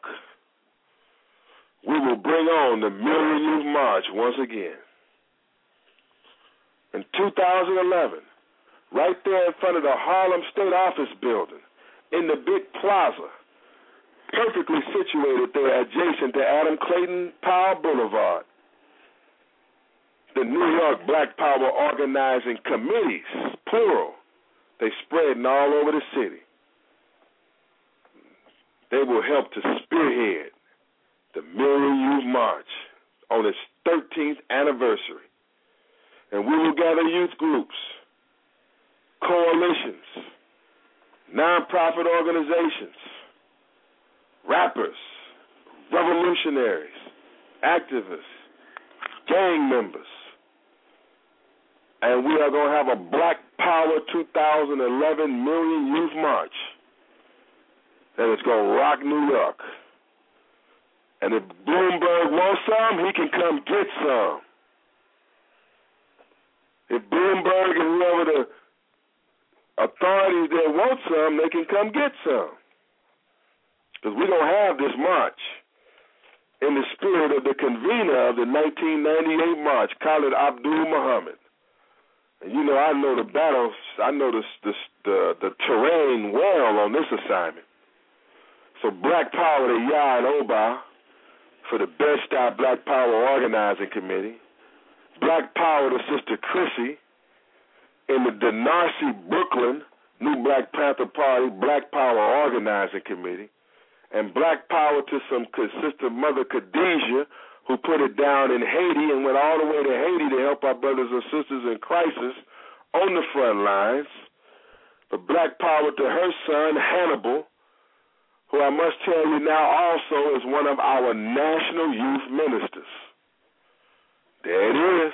S1: we will bring on the Million Youth March once again. In two thousand eleven, right there in front of the Harlem State Office building, in the big plaza, perfectly situated there adjacent to Adam Clayton Powell Boulevard, the New York Black Power organizing committees, plural, they spreading all over the city. They will help to spearhead the Million Youth March on its thirteenth anniversary. And we will gather youth groups, coalitions, nonprofit organizations, rappers, revolutionaries, activists, gang members. And we are going to have a Black Power two thousand eleven Million Youth March that is going to rock New York. And if Bloomberg wants some, he can come get some. If Bloomberg and whoever the authorities that want some, they can come get some. Because we're going to have this march in the spirit of the convener of the nineteen ninety-eight march, Khalid Abdul Muhammad. And you know, I know the battles, I know the, the, the, the terrain well on this assignment. So Black Power to Yah and Oba for the Bed-Stuy Black Power Organizing Committee. Black Power to Sister Chrissy in the Denarcy, Brooklyn, New Black Panther Party Black Power Organizing Committee. And Black Power to some Sister Mother Khadijah, who put it down in Haiti and went all the way to Haiti to help our brothers and sisters in crisis on the front lines. But Black Power to her son, Hannibal, who I must tell you now also is one of our national youth ministers. There it is.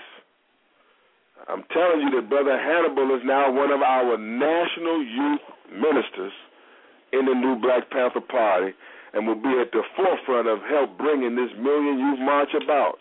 S1: I'm telling you that Brother Hannibal is now one of our national youth ministers in the new Black Panther Party and will be at the forefront of help bringing this Million Youth March about.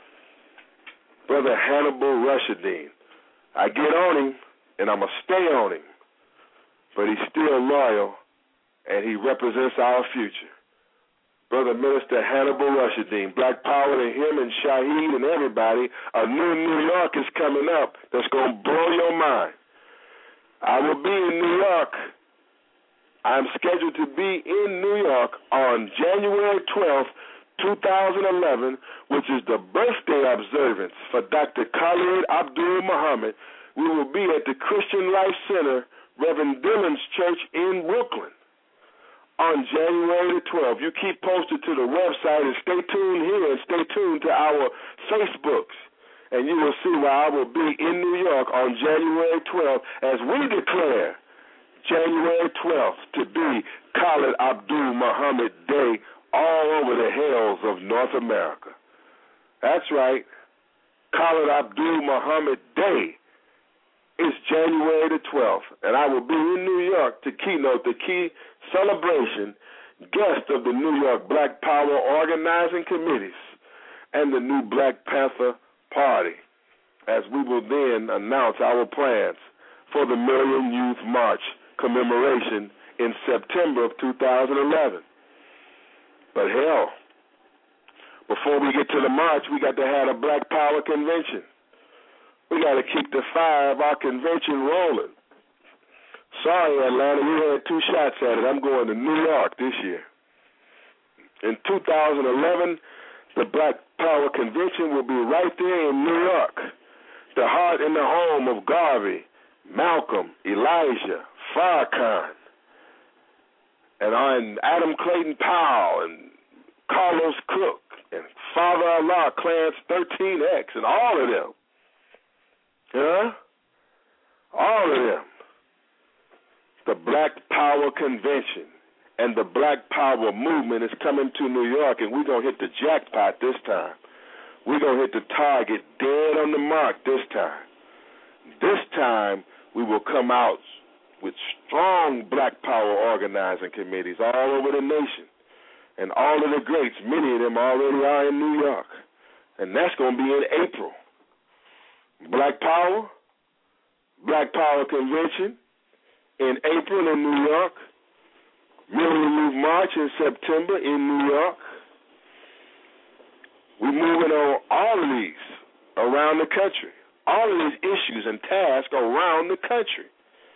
S1: Brother Hannibal Rushadeen. I get on him, and I'm going to stay on him, but he's still loyal, and he represents our future. Brother Minister Hannibal Rushadeen, Black Power to him and Shaheed and everybody. A new New York is coming up that's going to blow your mind. I will be in New York. I'm scheduled to be in New York on January twelfth, two thousand eleven, which is the birthday observance for Doctor Khalid Abdul Muhammad. We will be at the Christian Life Center, Reverend Dillon's Church in Brooklyn on January the twelfth. You keep posted to the website and stay tuned here and stay tuned to our Facebooks, and you will see where I will be in New York on January twelfth as we declare January twelfth to be Khalid Abdul Muhammad Day all over the hills of North America. That's right. Khalid Abdul Muhammad Day is January the twelfth, and I will be in New York to keynote the key celebration guest of the New York Black Power Organizing Committees and the new Black Panther Party, as we will then announce our plans for the Million Youth March commemoration in September of two thousand eleven. But hell, before we get to the march, we got to have a Black Power Convention. We got to keep the fire of our convention rolling. Sorry, Atlanta, you had two shots at it. I'm going to New York this year. In two thousand eleven, the Black Power Convention will be right there in New York, the heart and the home of Garvey, Malcolm, Elijah, Farrakhan, and, and Adam Clayton Powell, and Carlos Cook, and Father Allah, Clarence thirteen X, and all of them. Huh? All of them. The Black Power Convention and the Black Power Movement is coming to New York, and we're going to hit the jackpot this time. We're going to hit the target dead on the mark this time. This time, we will come out with strong Black Power organizing committees all over the nation. And all of the greats, many of them already are in New York. And that's going to be in April. Black Power, Black Power Convention in April in New York. Million Youth March in September in New York. We're moving on all of these around the country. All of these issues and tasks around the country.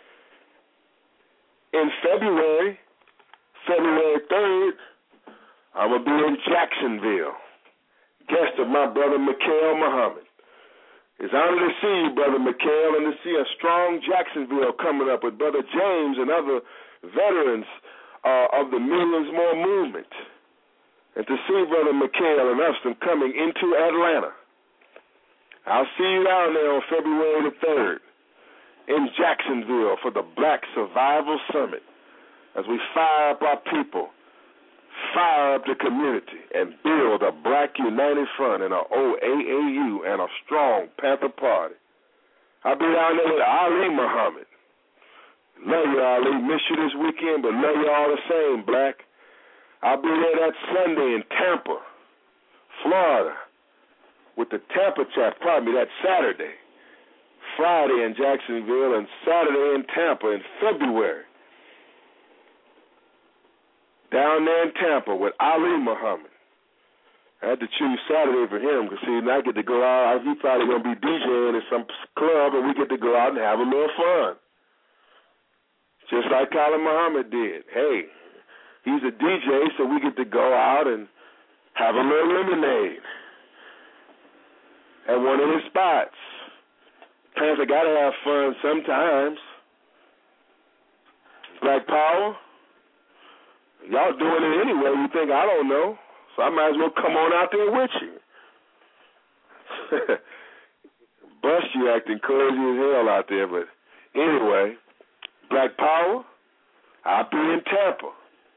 S1: In February, February third, I'm going to be in Jacksonville. Guest of my brother Mikhail Muhammad. It's an honor to see you, Brother Mikhail, and to see a strong Jacksonville coming up with Brother James and other veterans uh, of the Millions More movement. And to see Brother Mikhail and us them coming into Atlanta. I'll see you down there on February the third in Jacksonville for the Black Survival Summit as we fire up our people, fire up the community, and build a Black United Front and a O A A U and a strong Panther Party. I'll be down there with Ali Muhammad. Love you, Ali. Miss you this weekend, but love you all the same, Black. I'll be there that Sunday in Tampa, Florida, with the Tampa chap, pardon me, that Saturday. Friday in Jacksonville and Saturday in Tampa in February. Down there in Tampa with Ali Muhammad. I had to choose Saturday for him because, see, I get to go out. He's probably going to be DJing at some club, and we get to go out and have a little fun. Just like Khalid Muhammad did. Hey, he's a D J, so we get to go out and have a little lemonade at one of his spots. Panther got to have fun sometimes. Black Power, y'all doing it anyway. You think I don't know, so I might as well come on out there with you. Bust you acting crazy as hell out there, but anyway, Black Power, I'll be in Tampa.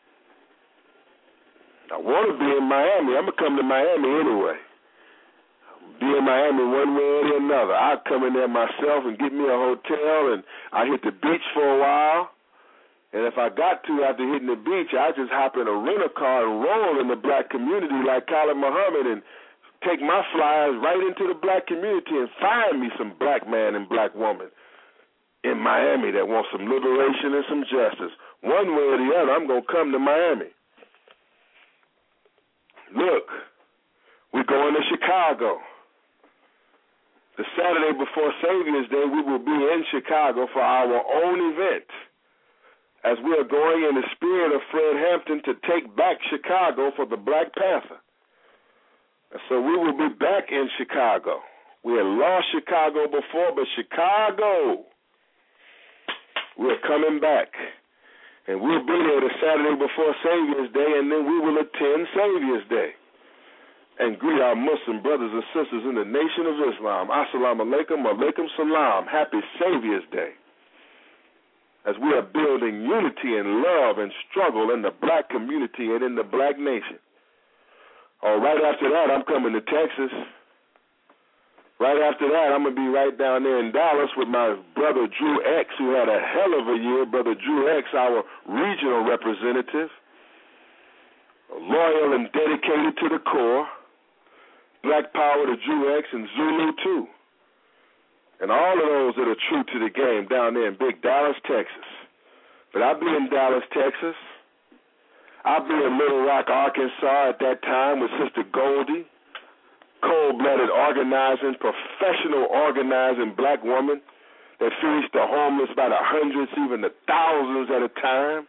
S1: I want to be in Miami. I'm going to come to Miami anyway. Be in Miami one way or another. I'll come in there myself and get me a hotel, and I hit the beach for a while. And if I got to, after hitting the beach, I just hop in a rental car and roll in the Black community like Khalid Muhammad and take my flyers right into the Black community and find me some Black man and Black woman in Miami that wants some liberation and some justice. One way or the other, I'm going to come to Miami. Look, we're going to Chicago. The Saturday before Savior's Day, we will be in Chicago for our own event, as we are going in the spirit of Fred Hampton to take back Chicago for the Black Panther. And so we will be back in Chicago. We had lost Chicago before, but Chicago, we're coming back. And we'll be there the Saturday before Savior's Day, and then we will attend Savior's Day and greet our Muslim brothers and sisters in the Nation of Islam. Assalamu alaikum, alaikum salam. Happy Savior's Day. as we are building unity and love and struggle in the black community and in the black nation. Oh, right after that, I'm coming to Texas. Right after that, I'm going to be right down there in Dallas with my brother Drew X, who had a hell of a year. Brother Drew X, our regional representative, loyal and dedicated to the core. Black power to Drew X and Zulu too. And all of those that are true to the game down there in big Dallas, Texas. But I'll be in Dallas, Texas. I'll be in Little Rock, Arkansas at that time with Sister Goldie, cold-blooded organizing, professional organizing black woman that feeds the homeless by the hundreds, even the thousands at a time.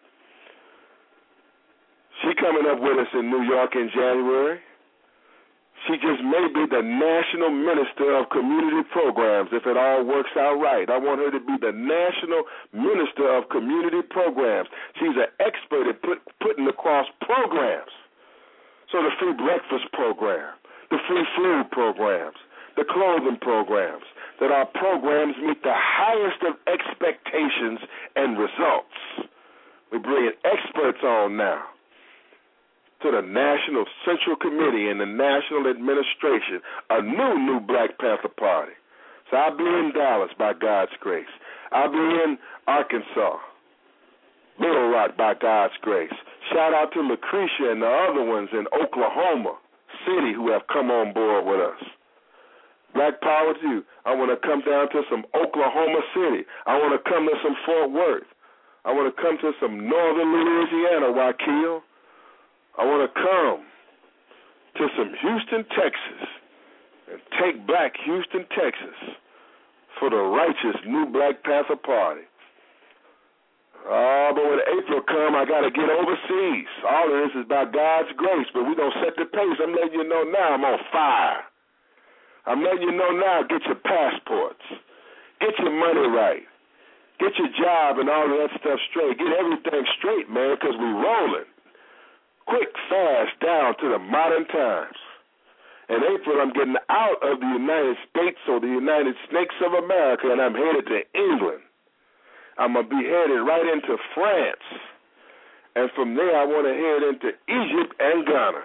S1: She coming up with us in New York in January. She just may be the National Minister of Community Programs if it all works out right. I want her to be the National Minister of Community Programs. She's an expert at put, putting across programs. So the free breakfast program, the free food programs, the clothing programs, that our programs meet the highest of expectations and results. We're bringing experts on now to the National Central Committee and the National Administration, a new, new Black Panther Party. So I'll be in Dallas by God's grace. I'll be in Arkansas, Little Rock by God's grace. Shout out to Lucretia and the other ones in Oklahoma City who have come on board with us. Black power to you. I want to come down to some Oklahoma City. I want to come to some Fort Worth. I want to come to some northern Louisiana, Waukegan. I want to come to some Houston, Texas, and take back Houston, Texas for the righteous new Black Panther Party. Oh, but when April come, I got to get overseas. All of this is by God's grace, but we're going to set the pace. I'm letting you know now I'm on fire. I'm letting you know now, get your passports. Get your money right. Get your job and all of that stuff straight. Get everything straight, man, because we're rolling. Quick, fast, down to the modern times. In April, I'm getting out of the United States or the United Snakes of America, and I'm headed to England. I'm going to be headed right into France. And from there, I want to head into Egypt and Ghana.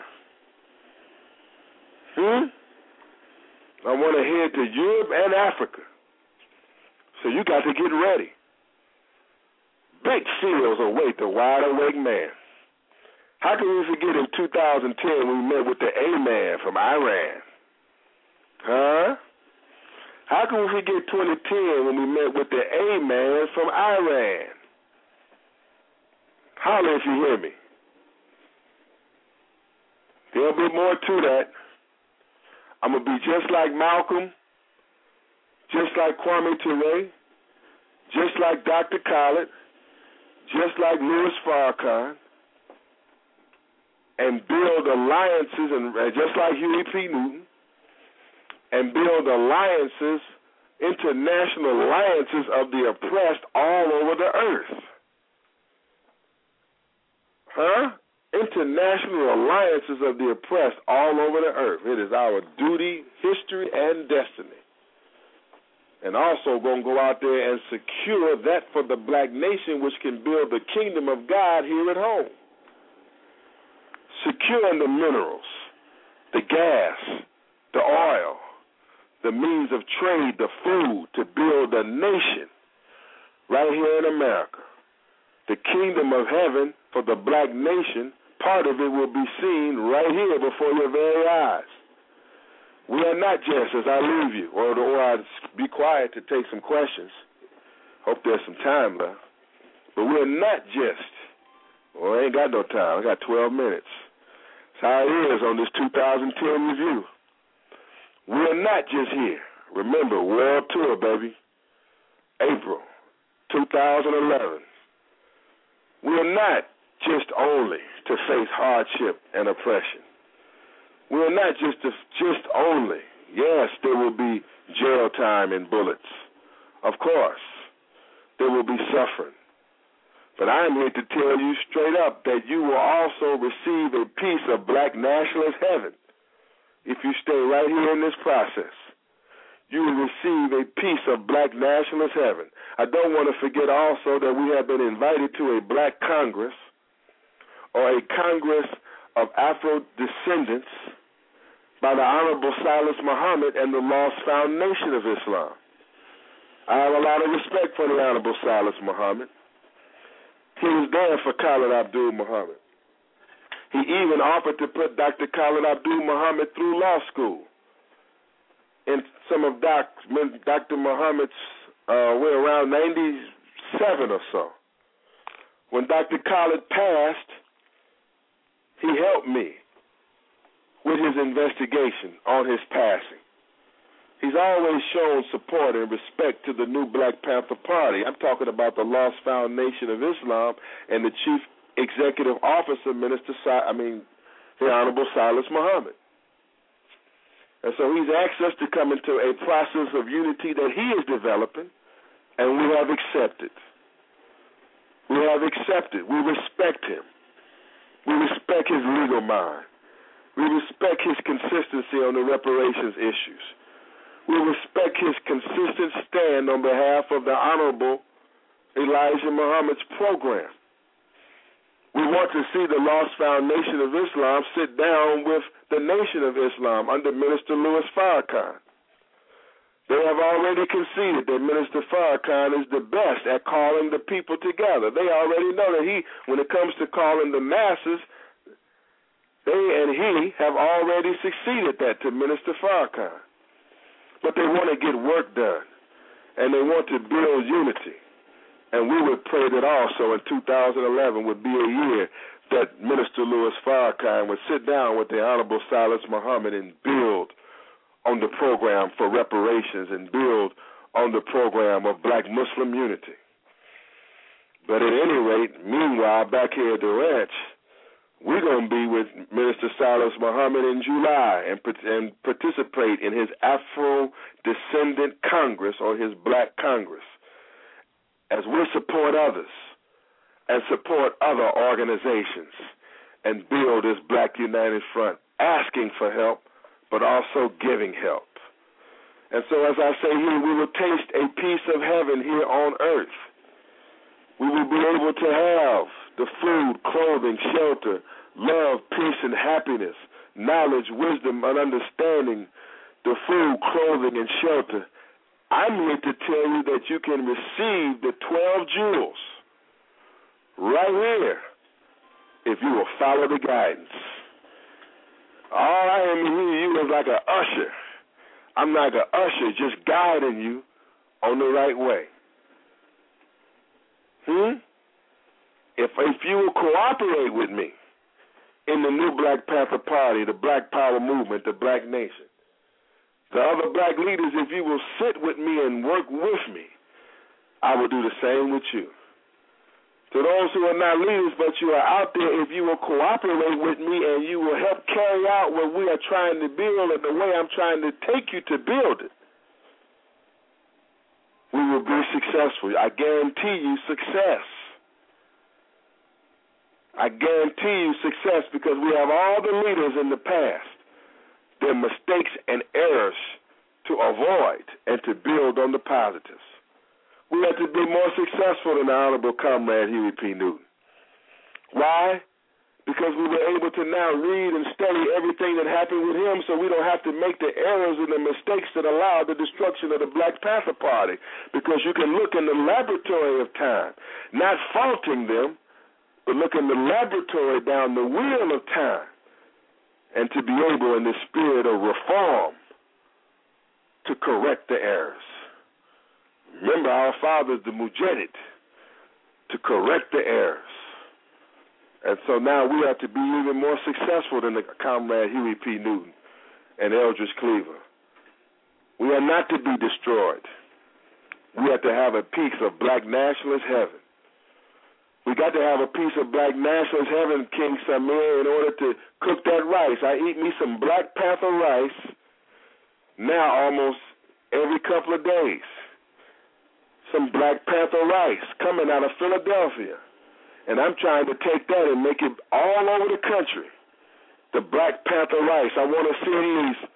S1: Hmm? I want to head to Europe and Africa. So you got to get ready. Big seals await the wide-awake man. How can we forget in two thousand ten when we met with the A-Man from Iran? Huh? How can we forget twenty ten when we met with the A-Man from Iran? Holler if you hear me. There'll be more to that. I'm going to be just like Malcolm, just like Kwame Ture, just like Doctor Khaled, just like Louis Farrakhan, and build alliances, and uh, just like Huey P. Newton, and build alliances, international alliances of the oppressed all over the earth. Huh? International alliances of the oppressed all over the earth. It is our duty, history, and destiny. And also going to go out there and secure that for the black nation which can build the kingdom of God here at home. Securing the minerals, the gas, the oil, the means of trade, the food to build a nation right here in America. The kingdom of heaven for the black nation, part of it will be seen right here before your very eyes. We are not just, as I leave you, or, or I'll be quiet to take some questions. Hope there's some time left. But we are not just, well, I ain't got no time. I got twelve minutes. That's how it is on this two thousand ten review. We're not just here. Remember, World Tour, baby. April two thousand eleven. We're not just only to face hardship and oppression. We're not just to, just only. Yes, there will be jail time and bullets. Of course, there will be suffering. But I'm here to tell you straight up that you will also receive a piece of black nationalist heaven if you stay right here in this process. you will receive a piece of black nationalist heaven. I don't want to forget also that we have been invited to a black Congress or a Congress of Afro descendants by the Honorable Silas Muhammad and the Lost Foundation of Islam. I have a lot of respect for the Honorable Silas Muhammad. He was there for Khalid Abdul Muhammad. He even offered to put Doctor Khalid Abdul Muhammad through law school. In some of Doc, Doctor Muhammad's, uh, we're around ninety-seven or so. When Doctor Khalid passed, he helped me with his investigation on his passing. He's always shown support and respect to the new Black Panther Party. I'm talking about the Lost Foundation of Islam and the Chief Executive Officer, Minister, si- I mean, the Honorable Silas Muhammad. And so he's asked us to come into a process of unity that he is developing, and we have accepted. We have accepted. We respect him. We respect his legal mind. We respect his consistency on the reparations issues. We respect his consistent stand on behalf of the Honorable Elijah Muhammad's program. We want to see the Lost Foundation of Islam sit down with the Nation of Islam under Minister Louis Farrakhan. They have already conceded that Minister Farrakhan is the best at calling the people together. They already know that he, when it comes to calling the masses, they and he have already succeeded that to Minister Farrakhan. But they want to get work done, and they want to build unity. And we would pray that also in two thousand eleven would be a year that Minister Louis Farrakhan would sit down with the Honorable Silas Muhammad and build on the program for reparations and build on the program of black Muslim unity. But at any rate, meanwhile, back here at the ranch, we're going to be with Minister Silas Muhammad in July and, and participate in his Afro-Descendant Congress or his Black Congress as we support others and support other organizations and build this Black United Front, asking for help, but also giving help. And so as I say here, we will taste a piece of heaven here on earth. We will be able to have the food, clothing, shelter, love, peace, and happiness, knowledge, wisdom, and understanding, the food, clothing, and shelter. I'm here to tell you that you can receive the twelve jewels right here if you will follow the guidance. All I am here, you is like an usher. I'm like an usher just guiding you on the right way. Hmm? If, if you will cooperate with me in the new Black Panther Party, the Black Power Movement, the Black Nation, the other black leaders, if you will sit with me and work with me, I will do the same with you. To those who are not leaders, but you are out there, if you will cooperate with me and you will help carry out what we are trying to build and the way I'm trying to take you to build it, we will be successful. I guarantee you success. I guarantee you success because we have all the leaders in the past, their mistakes and errors to avoid and to build on the positives. We have to be more successful than the Honorable Comrade Huey P. Newton. Why? Because we were able to now read and study everything that happened with him so we don't have to make the errors and the mistakes that allowed the destruction of the Black Panther Party. Because you can look in the laboratory of time, not faulting them, but look in the laboratory down the wheel of time and to be able in the spirit of reform to correct the errors. Remember, our fathers, the Mujahid, to correct the errors. And so now we have to be even more successful than the Comrade Huey P. Newton and Eldridge Cleaver. We are not to be destroyed. We have to have a piece of black nationalist heaven. We got to have a piece of black nationalist heaven, King Samir, in order to cook that rice. I eat me some Black Panther rice now almost every couple of days. Some Black Panther rice coming out of Philadelphia. And I'm trying to take that and make it all over the country. The Black Panther rice. I want to see these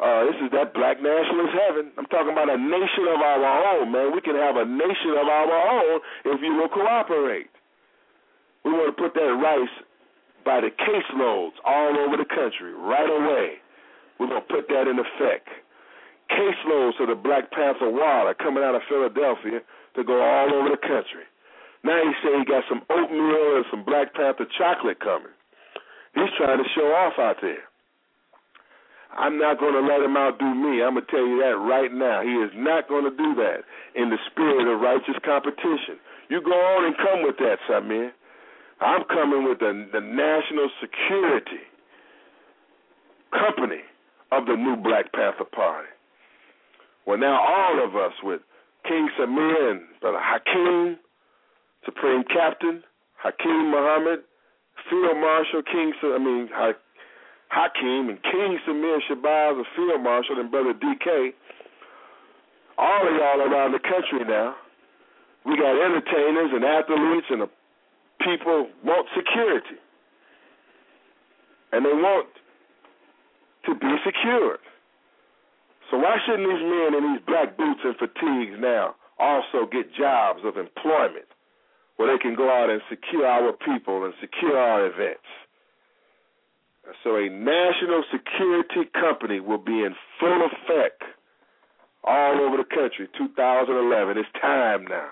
S1: Uh, this is that black nationalist heaven. I'm talking about a nation of our own, man. We can have a nation of our own if you will cooperate. We want to put that rice by the caseloads all over the country right away. We're going to put that in effect. Caseloads of the Black Panther water coming out of Philadelphia to go all over the country. Now he say he got some oatmeal and some Black Panther chocolate coming. He's trying to show off out there. I'm not going to let him outdo me. I'm going to tell you that right now. He is not going to do that in the spirit of righteous competition. You go on and come with that, Samir. I'm coming with the, the national security company of the new Black Panther Party. Well, now all of us with King Samir and Brother Hakeem, Supreme Captain, Hakeem Muhammad, Field Marshal King, I mean, Hakeem. Hakeem and King Samir Shabazz, a Field Marshal, and Brother D K, all of y'all around the country now. We got entertainers and athletes, and the people want security. And they want to be secured. So why shouldn't these men in these black boots and fatigues now also get jobs of employment where they can go out and secure our people and secure our events? So a national security company will be in full effect all over the country, two thousand eleven. It's time now.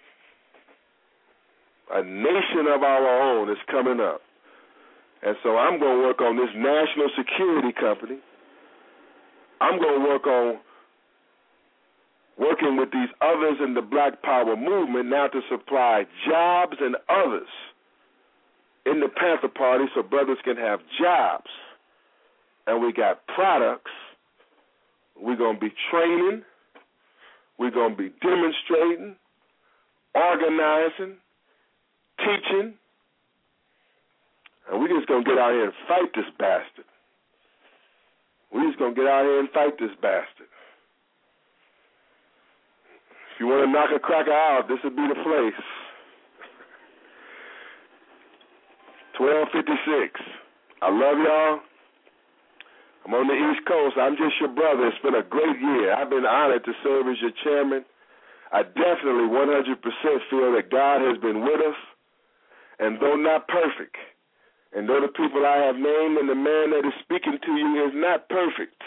S1: A nation of our own is coming up. And so I'm going to work on this national security company. I'm going to work on working with these others in the Black Power movement now to supply jobs and others in the Panther Party so brothers can have jobs. And we got products. We're going to be training. We're going to be demonstrating, organizing, teaching. And we're just going to get out here and fight this bastard. We're just going to get out here and fight this bastard. If you want to knock a cracker out, this would be the place. twelve fifty-six. I love y'all. I'm on the East Coast. I'm just your brother. It's been a great year. I've been honored to serve as your chairman. I definitely one hundred percent feel that God has been with us. And though not perfect, and though the people I have named and the man that is speaking to you is not perfect,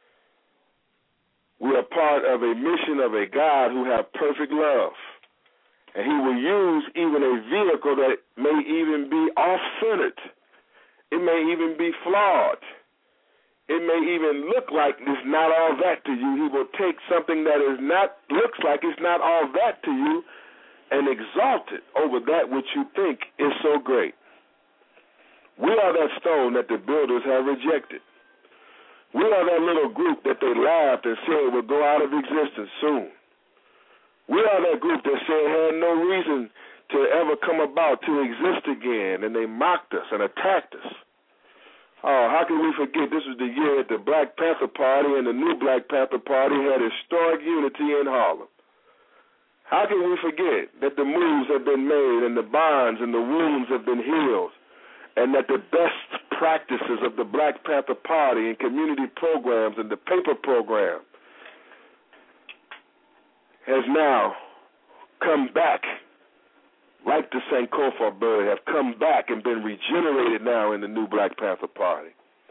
S1: we are part of a mission of a God who has perfect love. And he will use even a vehicle that may even be off-centered. It may even be flawed. It may even look like it's not all that to you. He will take something that is not looks like it's not all that to you and exalt it over that which you think is so great. We are that stone that the builders have rejected. We are that little group that they laughed and said would go out of existence soon. We are that group that said had no reason to ever come about to exist again, and they mocked us and attacked us. Oh, how can we forget this was the year that the Black Panther Party and the new Black Panther Party had historic unity in Harlem? How can we forget that the moves have been made and the bonds and the wounds have been healed, and that the best practices of the Black Panther Party and community programs and the paper program has now come back, like the Sankofa bird, have come back and been regenerated now in the new Black Panther Party.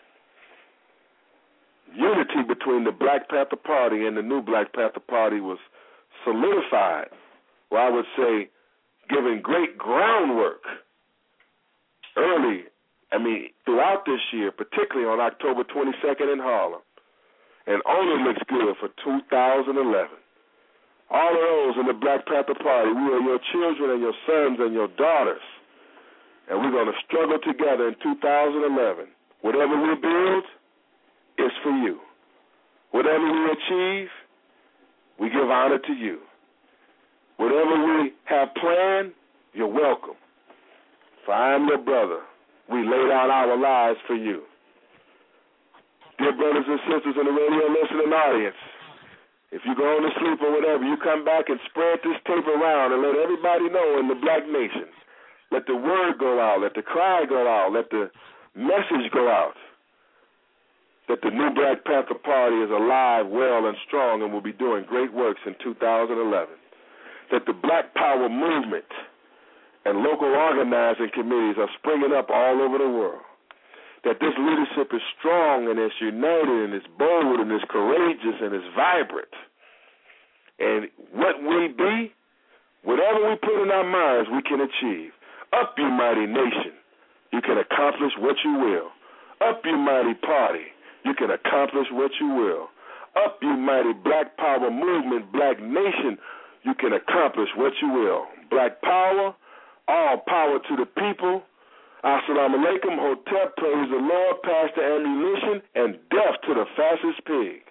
S1: Unity between the Black Panther Party and the new Black Panther Party was solidified, or I would say given great groundwork early, I mean, throughout this year, particularly on October twenty-second in Harlem. And only looks good for two thousand eleven. All of those in the Black Panther Party, we are your children and your sons and your daughters. And we're going to struggle together in two thousand eleven. Whatever we build is for you. Whatever we achieve, we give honor to you. Whatever we have planned, you're welcome. For I am your brother. We laid out our lives for you. Dear brothers and sisters in the radio listening audience, if you go on to sleep or whatever, you come back and spread this tape around and let everybody know in the black nation. Let the word go out. Let the cry go out. Let the message go out that the new Black Panther Party is alive, well, and strong and will be doing great works in two thousand eleven. That the Black Power movement and local organizing committees are springing up all over the world. That this leadership is strong and it's united and it's bold and it's courageous and it's vibrant. And what we be, whatever we put in our minds, we can achieve. Up, you mighty nation, you can accomplish what you will. Up, you mighty party, you can accomplish what you will. Up, you mighty Black Power movement, Black nation, you can accomplish what you will. Black power, all power to the people. Assalamu alaikum, hotep, praise the Lord, pass the ammunition, and death to the fastest pig.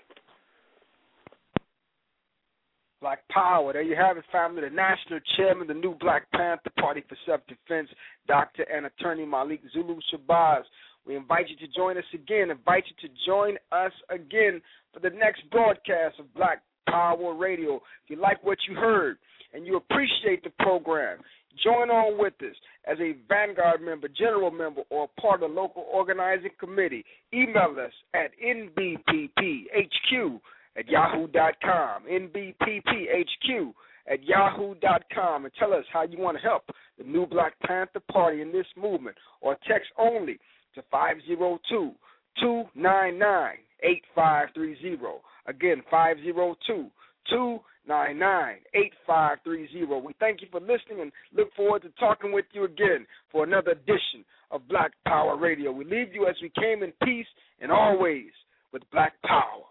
S6: Black Power, there you have it, family. The national chairman, the new Black Panther Party for Self-Defense, Doctor and Attorney Malik Zulu Shabazz. We invite you to join us again, invite you to join us again for the next broadcast of Black Power Radio. If you like what you heard and you appreciate the program, join on with us as a Vanguard member, general member, or part of the local organizing committee. Email us at N B P P H Q at yahoo dot com, N B P P H Q at yahoo dot com, and tell us how you want to help the new Black Panther Party in this movement, or text only to five oh two, two nine nine, eight five three zero. Again, five oh two, two nine nine, eight five three zero. We thank you for listening and look forward to talking with you again for another edition of Black Power Radio. We leave you as we came in peace and always with Black Power.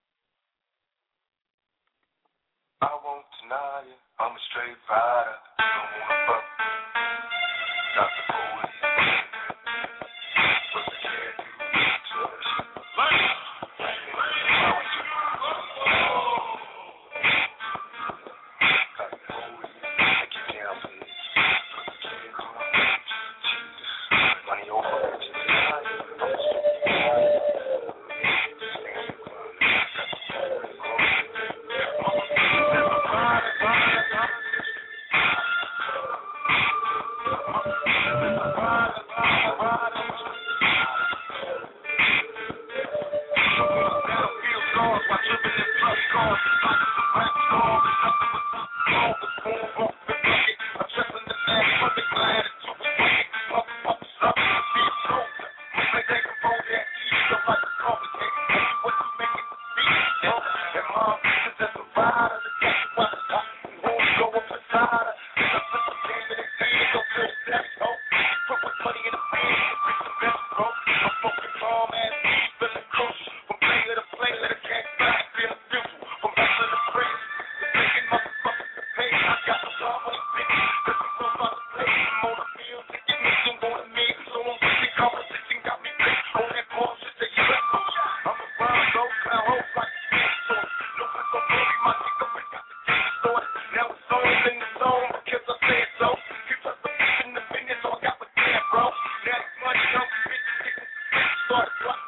S7: I won't deny you, I'm a straight rider. Don't wanna fuck. Got the police. What you can't do, touch. Start